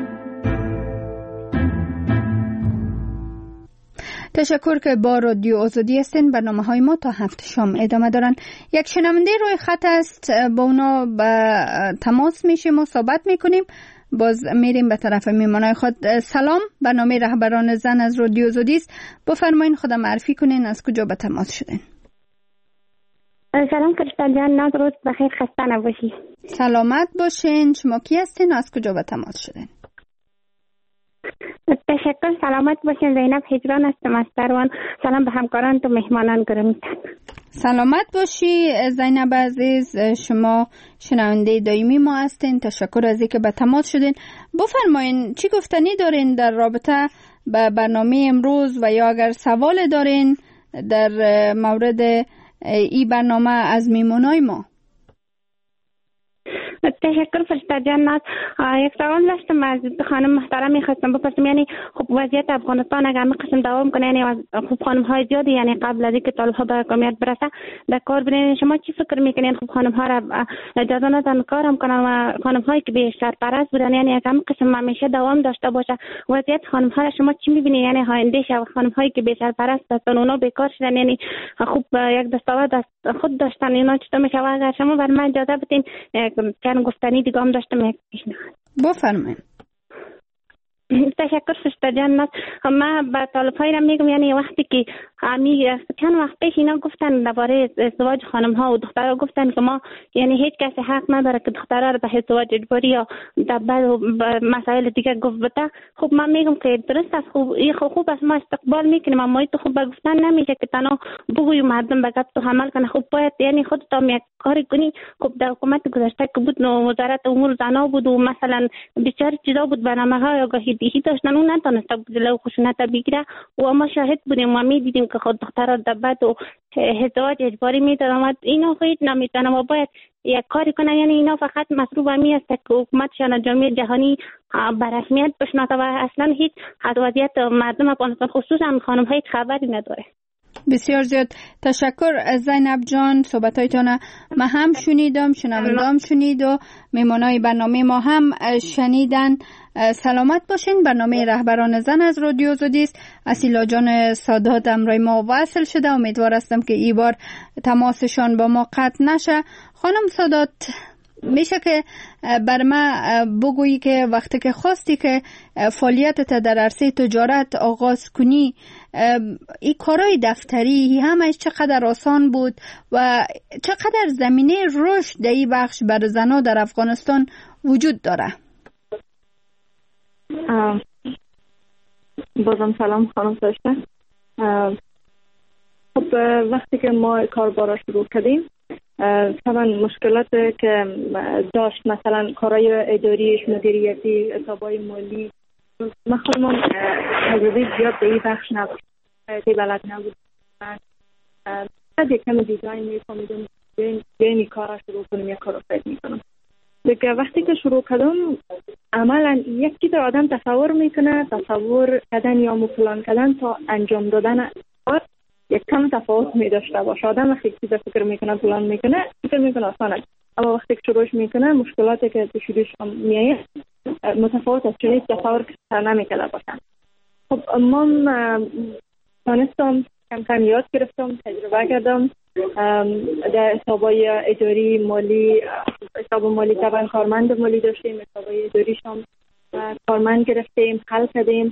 تشکر که با رادیو آزادی هستین. برنامه های ما تا 7 شام ادامه دارن. یک شنونده روی خط است، با اونا به تماس میشیم و صحبت میکنیم. باز میریم به طرف میمانای خود. سلام، برنامه رهبران زن از رادیو آزادی است. بفرمایین خودم معرفی کنین، از کجا به تماس شدین؟ سلام فرشته جان، ناز روز بخیر، خسته نباشی. سلامت باشین. شما کی هستین؟ از کجا به تماس شدین؟ تشکر، سلامت باشین. زینب هجران هستم از سروان. سلام به همکاران و مهمانان گرامی. سلامت باشی زینب عزیز، شما شنونده دائمی ما هستین. تشکر از اینکه به تماس شدین. بفرمایین چی گفتنی دارین در رابطه با برنامه امروز و یا اگر سوال دارین در مورد این برنامه از میمونای ما؟ تشکر فرشته جان. یک سوال داشتم از خانم محترم، می‌خواستم بپرسم، یعنی خب وضعیت افغانستان اگر قسم دوام کنه، یعنی خب خانم‌های زیادی یعنی قبل از اینکه طالب‌ها به حکومت برسه در کار ببینید، شما چی فکر می‌کنین؟ خب خانم‌ها را اجازه ندادن کارم کنن و خانم‌هایی که به سرپرست بودن یعنی یک قسم همیشه دوام داشته باشه. وضعیت خانم‌ها را شما چی می‌بینید؟ یعنی آینده خانم‌هایی که به سرپرست هستن اونا بیکار شدن، یعنی خب یک دستاورد خود داشتن، اینا چطور میشه؟ اگر شما بر من اجازه بدین چند گفتنی دیگه هم داشتم. بفرمایید. تشکر فرشته جان. ما به طالب‌های را میگم، یعنی وقتی که چند وقت پیش اینا گفتن درباره ازدواج خانم‌ها و دخترها، گفتن که ما یعنی هیچ کسی حق نداره که دخترها را به ازدواج اجباری یا در مسائل دیگه گفت بده. خب من میگم که درست است، خوب است، ما استقبال میکنیم، اما این تو خوب گفتن نمیشه که تنها بگوی مردم به گپ تو عمل کنه. خب باید یعنی خودت هم یک کاری کنی. خب در حکومت گذشته که بود وزارت امور زنا بود و مثلا بسیار چیزا بود، برنامه‌های آگاهی داشتن، اون نتونست جلوی خشونت بگیره و ما شاهد بودیم و میدیدیم که خود دخترها در بعد و ازدواج اجباری میدادن. اینا خود نمیتونه و باید یک کاری کنه. یعنی اینا فقط مطلوب همی است که حکومتشان جامعه جهانی به رسمیت بشناسه و اصلا هیچ از وضعیت مردم افغانستان خصوصا خانم های خبری نداره. بسیار زیاد تشکر زینب جان، صحبتایتان ما هم شنیدم، شنوندام شنید و میمانای برنامه ما هم شنیدن. سلامت باشین. برنامه رهبران زن از رادیو آزادی است. اسیلا جان سادات امروز ما وصل شده، امیدوار هستم که این بار تماسشان با ما قطع نشه. خانم سادات، میشه که بر ما بگویی که وقتی که خواستی که فعالیتت در عرصه تجارت آغاز کنی، این کارهای دفتری همش چقدر آسان بود و چقدر زمینه رشد در این بخش بر زنها در افغانستان وجود داره؟ بازم سلام خانم ساشته. خب وقتی که ما کاربارا شروع کردیم طبعا مشکلات که داشت، مثلا کارهای اداریش، مدیریتی، حسابای مالی، ما خودمون تجربه زیاد به این بخش نبود، بلد نبود. بعد یک کم دیزاین میفهمیدم این کارا شروع کنیم، یک کارو فکر میکنم دیگه. وقتی که شروع کردم عملا یک چیز آدم تصور میکنه، تصور کردن یا پلان کردن تا انجام دادن کار یک کم تفاوت می داشته باشه. آدم وقتی چیز فکر میکنه، پلان میکنه، فکر میکنه آسانه، اما وقتی که شروعش میکنه مشکلاتی که تو شروعش میایه متفاوت است، چون هیچ تصور که نمیکرده باشن. خب من دانستم، کم یاد گرفتم، تجربه کردم در حسابای اداری مالی. حساب مالی طبعا کارمند مالی داشتیم، حسابای اداریش هم کارمند گرفتیم، حل کردیم.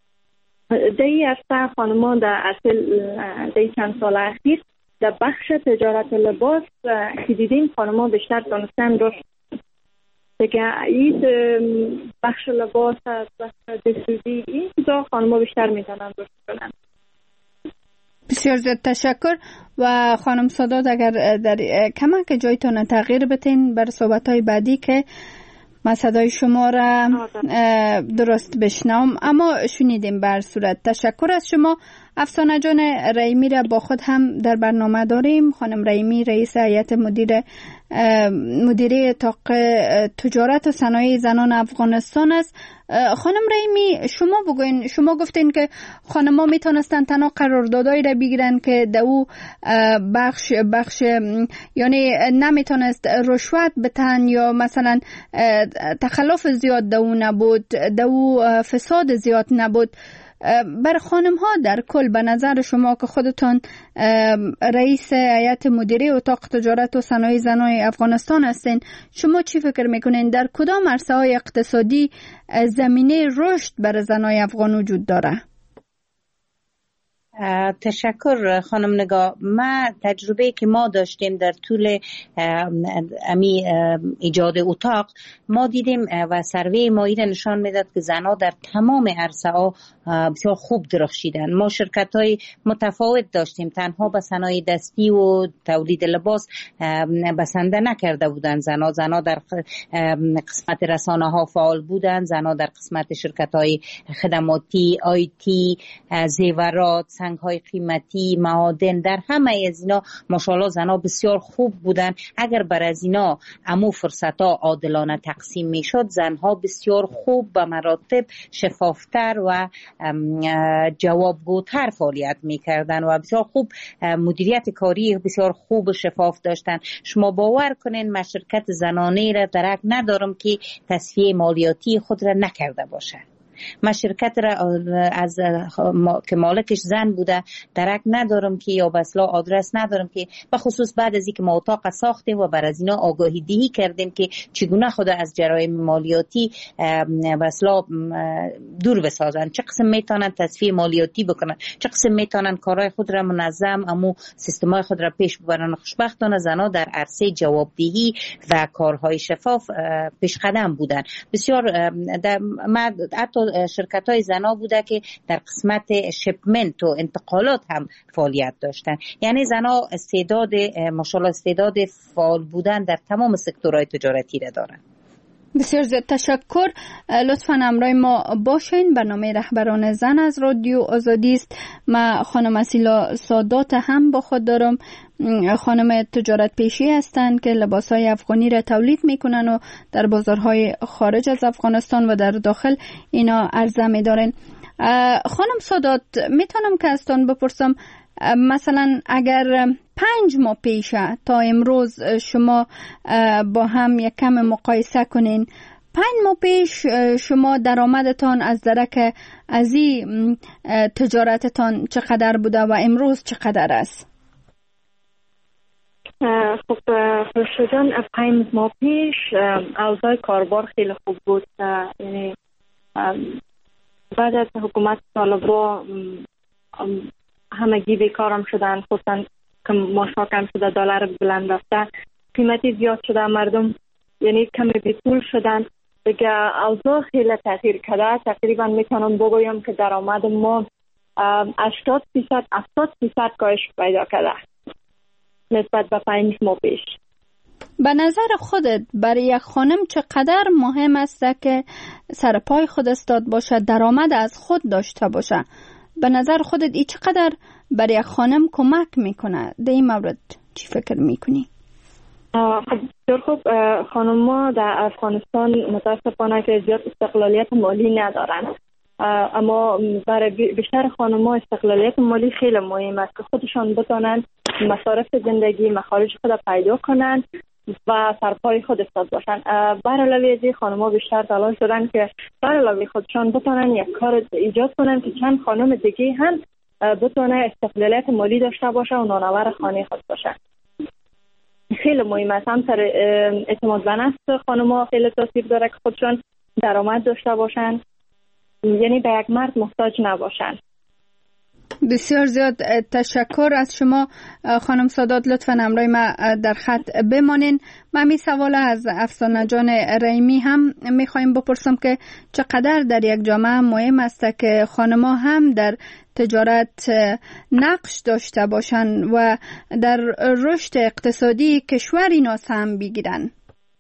در این عرصه خانمان در چند سال اخیر در بخش تجارت لباس که دیدیم خانمان بیشتر دانستن رشد دیگه. این بخش لباس از بخش دستوزی این چیزا خانمان بیشتر میتونن رشد کنن. بسیار زیاد تشکر. و خانم سادات اگر در کمک جایتان تغییر بتین بر صحبت‌های بعدی که من صدای شما را درست بشنوم، اما شنیدیم. بر صورت تشکر از شما. افسانه جان رحیمی را با خود هم در برنامه داریم. خانم رحیمی رئیس هیئت مدیره اتاق تجارت و صنایع زنان افغانستان است. خانم رحیمی، شما بگوین، شما گفتین که خانم‌ها میتونستن تنها قراردادایی را بگیرن که در او بخش یعنی نمیتونست رشوت بتن یا مثلا تخلف زیاد در او نبود، در او فساد زیاد نبود. بر خانم ها در کل به نظر شما که خودتان رئیس هیئت مدیره اتاق تجارت و صنایع زنان افغانستان هستین، شما چی فکر میکنین در کدام عرصه های اقتصادی زمینه رشد برای زنای افغان وجود داره؟ تشکر خانم نگاه. ما تجربه که ما داشتیم در طول ایجاد اتاق، ما دیدیم و سروی ما این نشان میداد که زنها در تمام عرصه ها بسیار خوب درخشیدن. ما شرکت های متفاوت داشتیم، تنها به صنایع دستی و تولید لباس بسنده نکرده بودن. زنها در قسمت رسانه ها فعال بودن، زنها در قسمت شرکت های خدماتی، آیتی، زیورات، های قیمتی، معادن، در همه از اینا ماشاءالله زنها بسیار خوب بودن. اگر بر از اینا امو فرصت ها عادلانه تقسیم می شد، زنها بسیار خوب به مراتب شفافتر و جوابگوتر فعالیت می کردن و بسیار خوب مدیریت کاری بسیار خوب و شفاف داشتن. شما باور کنین من شرکت زنانه را درک ندارم که تصفیه مالیاتی خود را نکرده باشه. من شرکت را از که مالکش زن بوده درک ندارم که یا بسلا آدرس ندارم که بخصوص بعد از اینکه ما اتاق ساختیم و بر از اینا آگاهی دهی کردیم که چگونه خود از جرایم مالیاتی بسلا دور بسازن، چه قسم میتونن تصفیه مالیاتی بکنن، چه قسم میتونن کارهای خود را منظم امو سیستمای خود را پیش ببرن. خوشبختانه زنها در عرصه جوابدهی و کارهای شفاف پیش قدم بودن. بسیار حتی شرکت های زنا بوده که در قسمت شپمنت و انتقالات هم فعالیت داشتن. یعنی زنا ماشاءالله استعداد فعال بودن در تمام سکتورهای تجارتی را دارن. بسیار زیاد تشکر. لطفاً همراه ما باشین. برنامه رهبران زن از رادیو آزادی است. من خانم اسیلا سادات هم با خود دارم. خانم تجارت پیشی هستند که لباسهای افغانی را تولید میکنن و در بازارهای خارج از افغانستان و در داخل اینا عرضه میدارن. خانم سادات، میتونم که ازتون بپرسم مثلا اگر 5 ماه پیشه تا امروز شما با هم یک کم مقایسه کنین، 5 ماه پیش شما درآمدتان از درک از این تجارتتان چقدر بوده و امروز چقدر است؟ خب فرشته جان، 5 ماه پیش اوضاع کاربار خیلی خوب بود. یعنی بعد از حکومت طالبان همگی بیکارم شدن، خصوصا که معاشها کم شده، دلار بلند رفته، قیمتی زیاد شده، مردم یعنی کم بی‌پول شدن دیگه. اوضاع خیلی تغییر کرده. تقریبا میتونم بگویم که درآمد ما 80% 70% کاهش پیدا کرده نسبت به 5 ماه پیش. به نظر خودت برای یک خانم چقدر مهم است که سر پای خود استاد باشه، درآمد از خود داشته باشه؟ به نظر خودت این چقدر برای یک خانم کمک میکنه؟ در این مورد چی فکر میکنی؟ خب خانم ما در افغانستان متاسفانه که زیاد استقلالیت مالی ندارن، اما برای بیشتر خانم ها استقلالیت مالی خیلی مهم است که خودشان بتانند مصارف زندگی، مخارج خود پیدا کنند و سرپای خود استاد باشند. بر علاوه از این خانم ها بیشتر تلاش دارن که بر علاوه خودشان بتانند یک کار ایجاد کنند که چند خانم دیگه هم بتونه استقلالیت مالی داشته باشه و نانآور خانه خود باشه. خیلی مهم است. هم سر اعتماد به نفس خانم ها خیلی تاثیر داره که خودشان درآمد داشته باشند، یعنی به یک مرد محتاج نباشند. بسیار زیاد تشکر از شما خانم سادات. لطفاً همراه ما در خط بمانین. من می سوال از افسانه جان رحیمی هم میخوایم بپرسم که چقدر در یک جامعه مهم است که خانم‌ها هم در تجارت نقش داشته باشند و در رشد اقتصادی کشور اینا سهم بگیرن.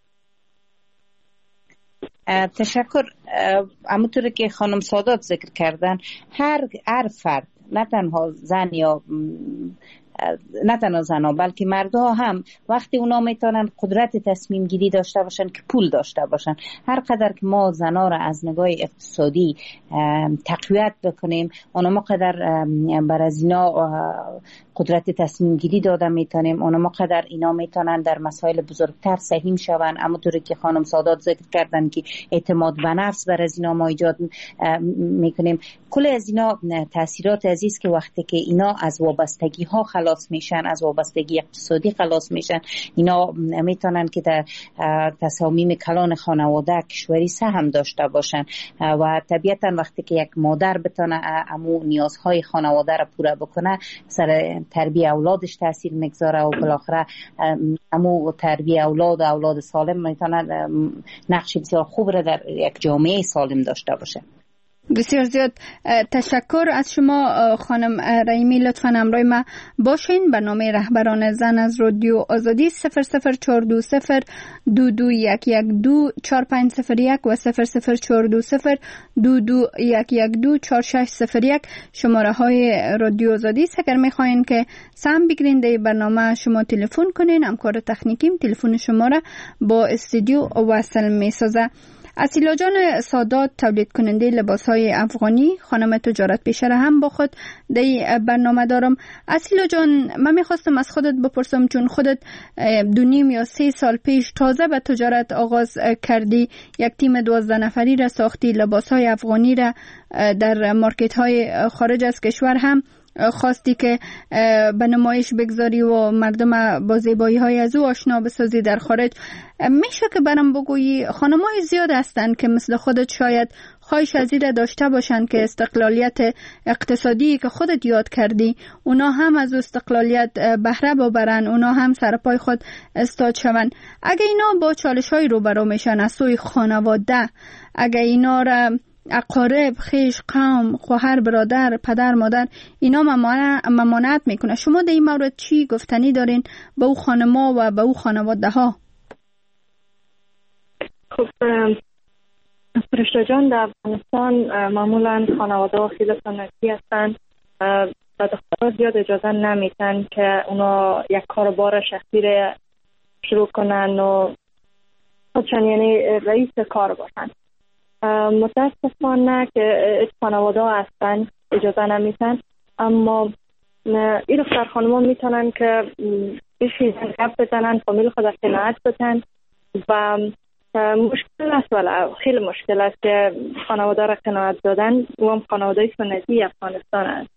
تشکر. همونطور که خانم سادات ذکر کردن، هر فرد، نه تنها زن یا نه تنها زنها بلکه مردها هم وقتی اونا میتونن قدرت تصمیم گیری داشته باشن که پول داشته باشن، هر قدر که ما زنها را از نگاه اقتصادی تقویت بکنیم، اونا قدر بر از اینا قدرت تصمیم گیری داده میتونیم، اونا قدر اینا میتونن در مسائل بزرگتر سهیم شون. همونطوری که خانم سادات ذکر کردن که اعتماد به نفس بر از اینا ما ایجاد میکنیم. کل از اینا تاثیرات عزیز که وقتی که اینا از وابستگی ها خلاص میشن، از وابستگی اقتصادی خلاص میشن، اینا میتونن که در تصامیم کلان خانواده کشوری سهم داشته باشن و طبیعتا وقتی که یک مادر بتونه امو نیازهای خانواده را پوره بکنه، سر تربیه اولادش تاثیر میگذاره و بالاخره امو تربیه اولاد سالم میتونه نقش بسیار خوب را در یک جامعه سالم داشته باشه. بسیار زیاد تشکر از شما خانم رحیمی. لطفاً همراه ما باشین. برنامه رهبران زن از رادیو آزادی 0042022112450 و 0042022112461 شماره های رادیو آزادی. اگر میخواین که سهم بگیرین در برنامه شما تلفن کنین، همکار تکنیکیم تلفن شما را با استودیو وصل میسازه. اسیلا جان سادات، تولید کننده لباسهای افغانی، خانم تجارت پیشه را هم با خود در برنامه دارم. اسیلا جان، من میخواستم از خودت بپرسم، چون خودت 2.5 یا 3 سال پیش تازه به تجارت آغاز کردی، یک تیم 12 نفری را ساختی، لباسهای افغانی را در مارکت های خارج از کشور هم خواستی که به نمایش بگذاری و مردم با زیبایی های از او آشنا بسازی در خارج. میشه که برام بگویی خانم‌های زیاد هستند که مثل خودت شاید خواهش از این داشته باشند که استقلالیت اقتصادی که خودت یاد کردی اونا هم از استقلالیت بهره ببرن، اونا هم سر پای خود استاد شون. اگه اینا با چالش‌های روبرو میشن از سوی خانواده، اگه اینا را اقارب، خویش، قوم، خواهر، برادر، پدر، مادر اینا ممانعت میکنه، شما در این مورد چی گفتنی دارین به او خانما و به او خانواده ها؟ خب فرشته جان در افغانستان معمولا خانواده ها خیلی سنتی هستند و دخترها زیاد اجازه نمیتن که اونا یک کاربار شخصی را شروع کنن و خودشان یعنی رئیس کار باشن. متاسفانه که خانواده ها هستن اجازه نمیتن، اما این دختر خانم میتونن که بشینن گپ بزنن، فامیل خود قناعت بدن و مشکل است، ولی خیلی مشکل است که خانواده را قناعت دادن و هم خانواده سنتی افغانستان است.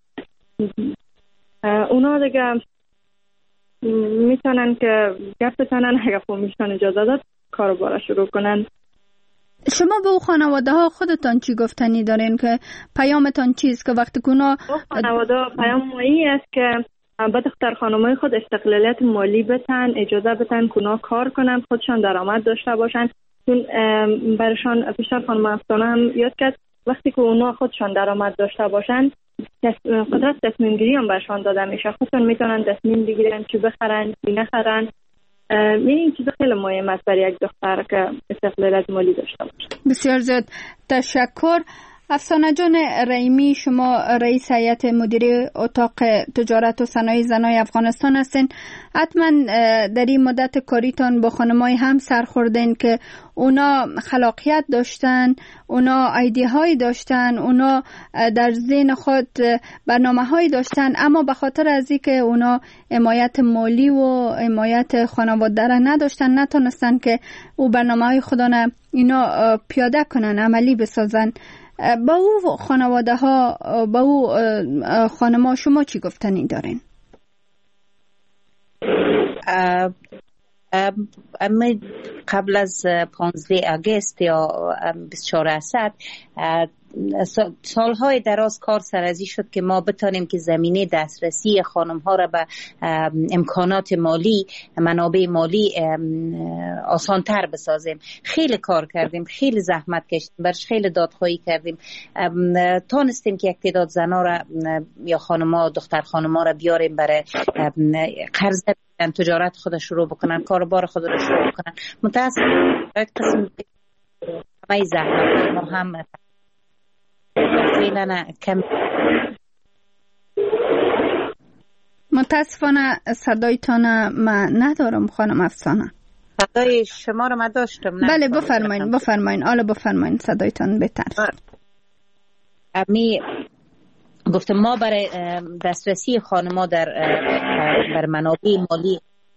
اونا دیگه میتونن که گپ بزنن، اگر فامیلشان اجازه داد کاروبار شروع کنن. شما به خانواده ها خودتان چی گفتنی دارین که پیامتان چیست که وقتی اونا خانواده پیام مایی است که به دختر خانمای خود استقلالیت مالی بتن، اجازه بتن که اونا کار کنن، خودشان درآمد داشته باشن. چون برشان پیشتر خانم افسانه هم یاد کرد وقتی که اونا خودشان درآمد داشته باشن قدرت تصمیم گیری هم برشان داده میشه، خودشان میتونن تصمیم بگیرن چی بخرن چی نخرن. این چیز خیلی مهم است برای یک دختر که استقلالیت مالی داشته باشه. بسیار زیاد تشکر. افسانه جان رحیمی، شما رئیس هیئت مدیره اتاق تجارت و صنایع زنای افغانستان هستین. حتما در این مدت کاریتان با خانمای هم سر خوردین که اونا خلاقیت داشتن، اونا ایده هایی داشتن، اونا در ذهن خود برنامه هایی داشتن، اما به خاطر از اینکه اونا حمایت مالی و حمایت خانواده را نداشتن نتونستن که او برنامه های خودانه اینا پیاده کنن، عملی بسازن. با او خانواده ها، با او خانما شما چی گفتنی دارین؟ قبل از 15 آگوست یا 24 اسد سالهای دراز کار سرازی شد که ما بتانیم که زمینه دسترسی خانم ها را به امکانات مالی، منابع مالی آسان تر بسازیم. خیلی کار کردیم، خیلی زحمت کشیدیم، برش خیلی دادخواهی کردیم، تانستیم که یک تعداد زنا را یا خانم دختر خانم ها را بیاریم برای قرض تجارت خود شروع بکنن، کاروبار خود را شروع بکنن. متاسفانه یک قسم همه زحمت ما هم متاسفانه صدایتان من ندارم خانم افسانه. صدای شما رو من داشتم. بله بفرمایین حالا بفرمایین، صدایتان بهتر شد. گفتم ما برای دسترسی خانم‌ها بر منابع مالی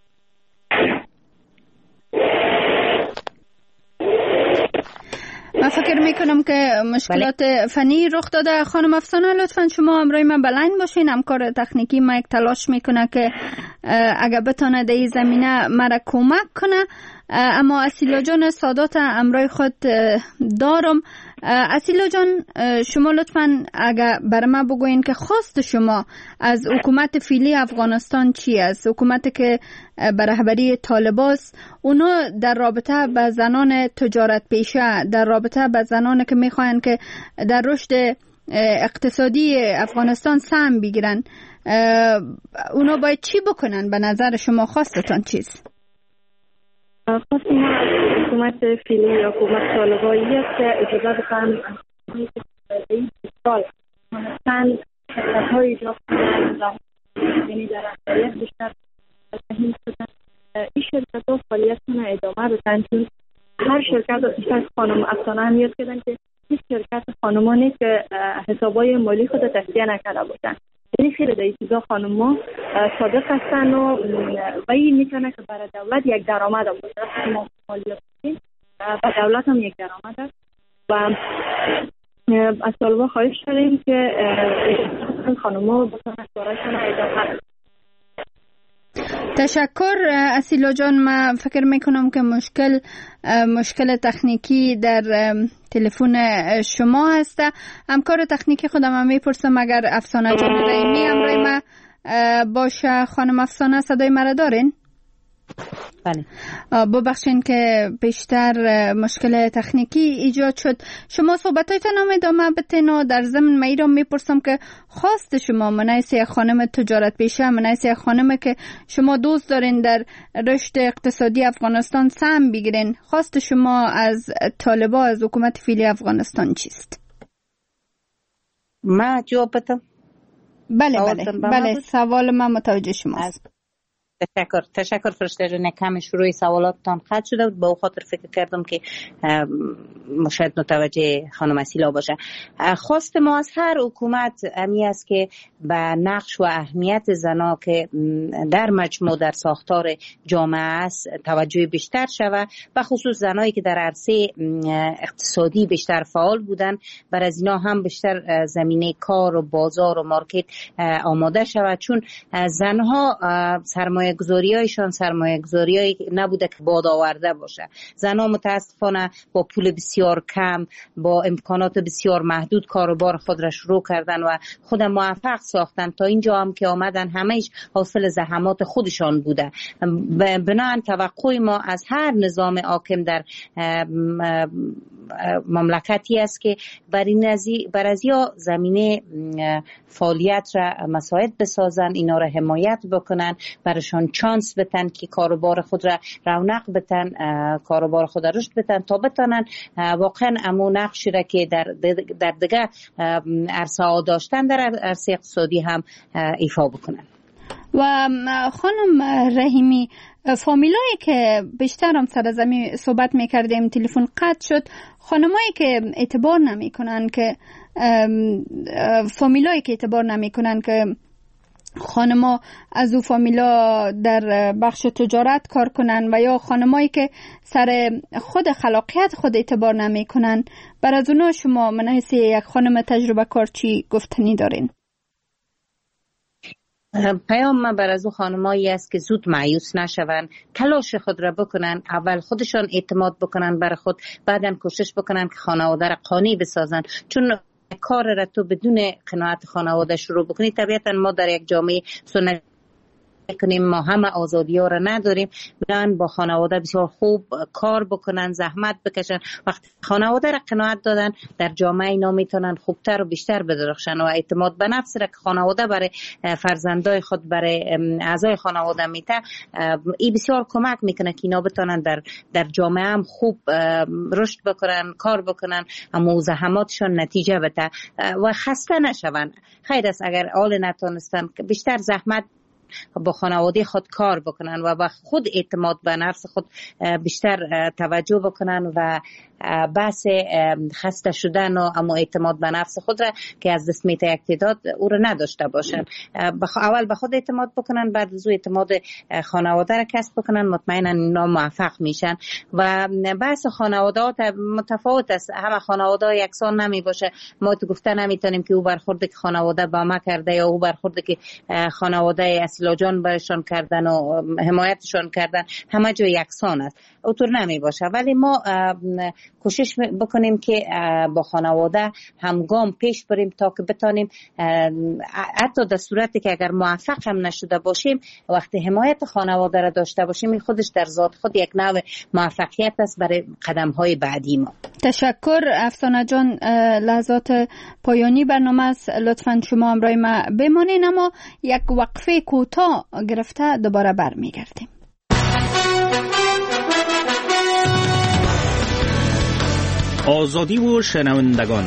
من فکر میکنم که مشکلات فنی رخ داده. خانم افسانه لطفا شما همراه من بلاین باشین. همکار تکنیکی ما یک تلاش میکنه که اگر بتانه در این زمینه مرا کمک کنه. اما اسیلا جان سادات همراه خود دارم. اسیلا جان شما لطفا اگر برای ما بگوین که خواست شما از حکومت فعلی افغانستان چی است؟ حکومتی که به رهبری طالباست، اونا در رابطه با زنان تجارت پیشه، در رابطه با زنان که میخواین که در رشد اقتصادی افغانستان سهم بگیرن، اونا باید چی بکنن؟ به نظر شما خواستتان چیست؟ خواست ما از حکومت فعلی یا حکومت طالبایی است که اجازه بدن افغانستان شرکت‌های ایجاد کنند، یعنی در اقلیت بیشتر فهم شدن این شرکت‌ها فعالیتشون ادامه بدن. چون هر شرکت بیشتر خانم افسانه هم یاد کردن که هیچ شرکت خانم‌ها نیست که حسابای مالی خود تصفیه نکرده باشن. یعنی خیلی در این چیزا خانم‌ها صادق هستن و این میتونه که برای دولت یک درآمد هم باشه. ما مالیات میدیم و دولت هم یک درآمد است و از طالبا خواهش کردیم که خانم‌ها بتونن کارشون ادامه. تشکر اسیلا جان. من فکر میکنم که مشکل تکنیکی در تلفن شما هست. همکار تکنیکی خودم میپرسم اگر افسانه جان رحیمی همراه ما باشه. خانم افسانه صدای مرا دارین؟ بله. ببخشین که بیشتر مشکل تکنیکی ایجاد شد. شما صحبتایتان هم ادامه بدین و در ضمن من را میپرسم که خواست شما منیس یک خانم تجارت پیشه، منیس یک خانم که شما دوست دارین در رشد اقتصادی افغانستان سهم بگیرین، خواست شما از طالبان، از حکومت فعلی افغانستان چیست؟ ما جواب بدم؟ بله سوال من متوجه شماست. تشکر فرشته جان. کم شروع سوالاتتان خط شده بود، به او خاطر فکر کردم که شاید متوجه خانم اسیلا باشه. خواست ما از هر حکومت امی است که به نقش و اهمیت زنا که در مجموع در ساختار جامعه است توجه بیشتر شود، و خصوص زنایی که در عرصه اقتصادی بیشتر فعال بودن، بر از اینا هم بیشتر زمینه کار و بازار و مارکت آماده شود، چون زنها سرمایه گذاریایشان سرمایه گذاریایی نبوده که باد آورده باشه. زنها متاسفانه با پول بسیار کم، با امکانات بسیار محدود کاروبار خود را شروع کردن و خود موفق ساختن. تا اینجا هم که آمدن همهش حاصل زحمات خودشان بوده. بنابراین توقع ما از هر نظام حاکم در مملکتی است که بر از یا زمینه فعالیت را مساعد بسازن، اینا را حمایت بکنن، برشان چانس بدن که کاروبار خود را رونق بدن، کاروبار خود را رشد بدن، تا بتانن واقعا امو نقشی را که در دیگه عرصه ها داشتن در عرصه اقتصادی هم ایفا بکنن. و خانم رحیمی، فامیلایی که بیشتر هم سر زمین صحبت میکردیم تلفن قطع شد، خانمایی که اعتبار نمیکنن که فامیلایی که اعتبار نمیکنن که خانما از او فامیلا در بخش تجارت کار کنن، و یا خانمایی که سر خود خلاقیت خود اعتبار نمیکنن، بر از اونا شما من حیث یک خانم تجربه کار چی گفتنی دارین؟ پیام من بر از او خانمایی است که زود مایوس نشون، تلاش خود را بکنن، اول خودشان اعتماد بکنن بر خود، بعداً کوشش بکنن که خانواده را قانع بسازن. چون کار را تو بدون قناعت خانواده شروع بکنی، طبیعتاً ما در یک جامعه سنتی کنیم، ما همه آزادی ها را نداریم. برن با خانواده بسیار خوب کار بکنن، زحمت بکشن. وقتی خانواده را قناعت دادن، در جامعه اینا میتونن خوبتر و بیشتر بدرخشن، و اعتماد به نفس را که خانواده برای فرزندای خود، برای اعضای خانواده میته، این بسیار کمک میکنه که اینا بتونن در جامعه هم خوب رشد بکنن، کار بکنن، اما زحماتشون نتیجه بده و خسته نشون. خیر است اگر آل نتونستن بیشتر زحمت با خانواده خود کار بکنن و با خود اعتماد به نفس خود بیشتر توجه بکنن و بحث خسته شدن و اما اعتماد به نفس خود را که از دست میته یک تعداد او را نداشته باشن. اول به خود اعتماد بکنن، بعد از او اعتماد خانواده را کسب بکنن، مطمئنا اینا موفق میشن. و بحث خانواده ها متفاوت است، همه خانواده یکسان نمی باشه. ما تو گفته نمیتونیم که او برخورد که خانواده با ما کرده یا او برخورد که خانواده اسیلا جان برشان کردن و حمایتشان کردن همه جا یکسان است، اونطور نمی باشه. ولی ما کوشش بکنیم که با خانواده همگام پیش بریم تا که بتانیم، حتی در صورتی که اگر موفق هم نشده باشیم، وقتی حمایت خانواده را داشته باشیم، این خودش در ذات خود یک نوع موفقیت است برای قدم‌های بعدی ما. تشکر افسانه جان. لحظات پایانی برنامه است، لطفاً شما همراه ما بمانید، اما یک وقفه کوتاه گرفته دوباره برمیگردیم. آزادی و شنوندگان،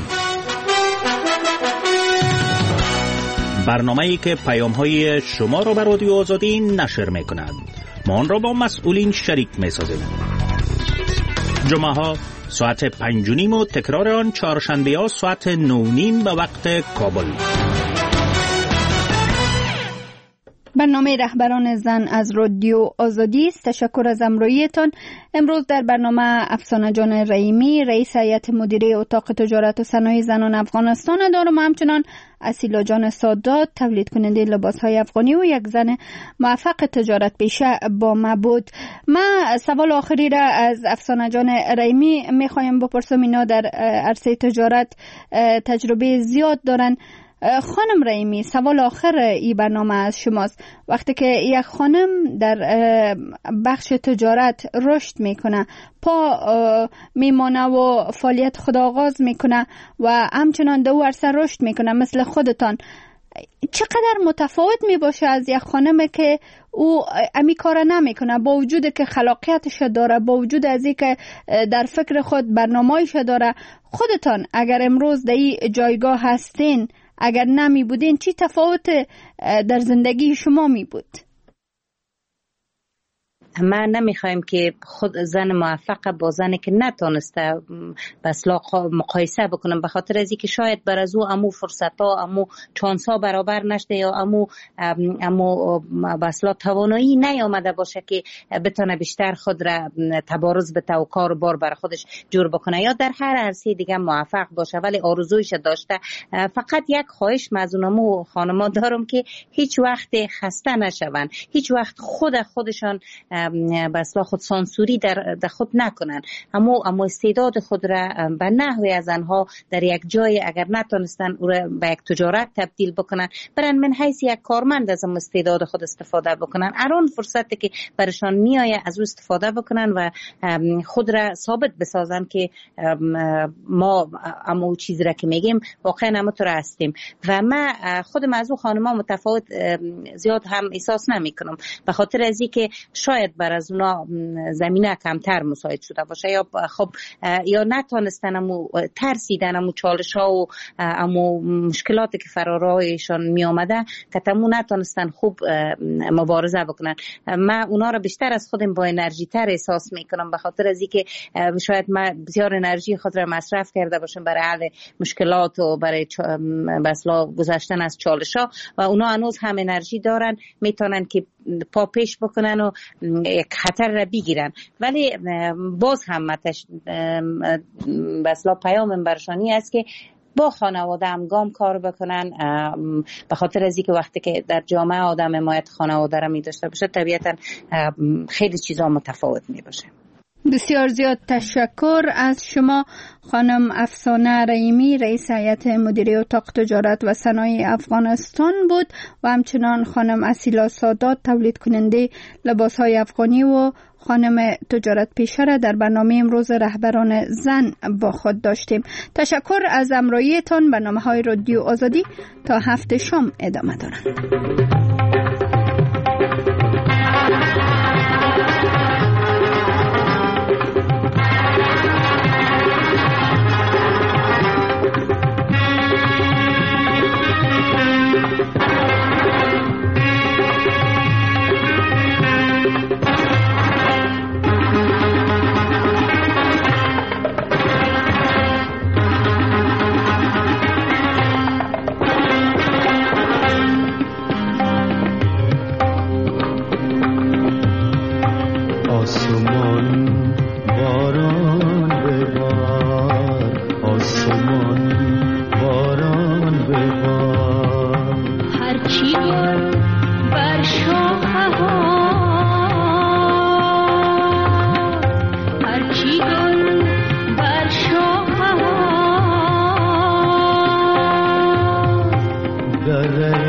برنامه‌ای که پیام‌های شما را به رادیو آزادی نشر می‌کند. ما آن را با مسئولین شریک می‌سازیم. جمعه‌ها ساعت 5:30 و تکرار آن چهارشنبه‌ها ساعت 9:30 به وقت کابل. برنامه رهبران زن از رادیو آزادی است. تشکر از همراهیتان. امروز در برنامه افسانه جان رحیمی، رئیس هیئت مدیره اتاق تجارت و صنایع زنان افغانستان دارم، همچنان اسیلا جان سادات، تولید کننده لباس‌های افغانی و یک زن موفق تجارت پیشه با ما بود. من سوال آخری را از افسانه جان رحیمی میخوایم بپرسم. اینا در عرصه تجارت تجربه زیاد دارن. خانم رحیمی، سوال آخر این برنامه از شماست. وقتی که یک خانم در بخش تجارت رشد میکنه، پا میمانه و فعالیت خود آغاز میکنه و همچنان دو عرصه رشد میکنه مثل خودتان، چقدر متفاوت می باشه از یک خانمی که او امی کار نمیکنه، با وجود که خلاقیتش داره، با وجود از این که در فکر خود برنامه‌ایش داره؟ خودتان اگر امروز در این جایگاه هستین، اگر نمی بودین، چی تفاوت در زندگی شما می بود؟ ما نمیخوایم که خود زن موفق با زنی که نتونسته بس مقایسه بکنم، به خاطر از اینکه شاید بر از او امو فرصت ها، امو چانس ها برابر نشده، یا امو بس توانایی نیامده باشه که بتونه بیشتر خود را تبارز بده و کار بار بر خودش جور بکنه، یا در هر عرصه دیگه موفق باشه ولی آرزویش داشته. فقط یک خواهش از اونمو خانما دارم که هیچ وقت خسته نشون، هیچ وقت خودشان به اصطلاح خود سانسوری در خود نکنن، اما استعداد خود را به نحوی از آنها در یک جای اگر نتونستن او را به یک تجارت تبدیل بکنن، برن من حیث یک کارمند از استعداد خود استفاده بکنن، ارون فرصتی که برشان میآید از او استفاده بکنن و خود را ثابت بسازن که ما اما چیزی را که میگیم واقعا همونطور هستیم. و ما خودم از او خانما متفاوت زیاد هم احساس نمیکنم، به خاطر از اینکه شاید بر از اونا زمینه کمتر مساعد شده باشه، یا خب یا نتونستن ترسیدن چالش ها و مشکلاتی که فرارایشان می آمده که تمو نتونستن خوب مبارزه بکنن. من اونا رو بیشتر از خودم با انرژی تر احساس میکنم، به خاطر از اینکه شاید من بسیار انرژی خود را مصرف کرده باشم برای حل مشکلات و برای بسلا گذشتن از چالش ها، و اونا هنوز هم انرژی دارن، میتونن که پا پیش بکنن و یک خطر را بگیرن. ولی باز هم بسلا پیام برشانی است که با خانواده همگام کار بکنن، به خاطر از اینکه وقتی که در جامعه آدم حمایت خانواده را می داشته باشه طبیعتا خیلی چیزا متفاوت می باشه. بسیار زیاد تشکر از شما خانم افسانه رحیمی، رئیس هیئت مدیره اتاق تجارت و صنایع افغانستان بود، و همچنان خانم اسیلا سادات، تولید کننده لباسهای افغانی و خانم تجارت پیشه را در برنامه امروز رهبران زن با خود داشتیم. تشکر از همراهیتان. برنامه‌های رادیو آزادی تا هفته شام ادامه دارند. در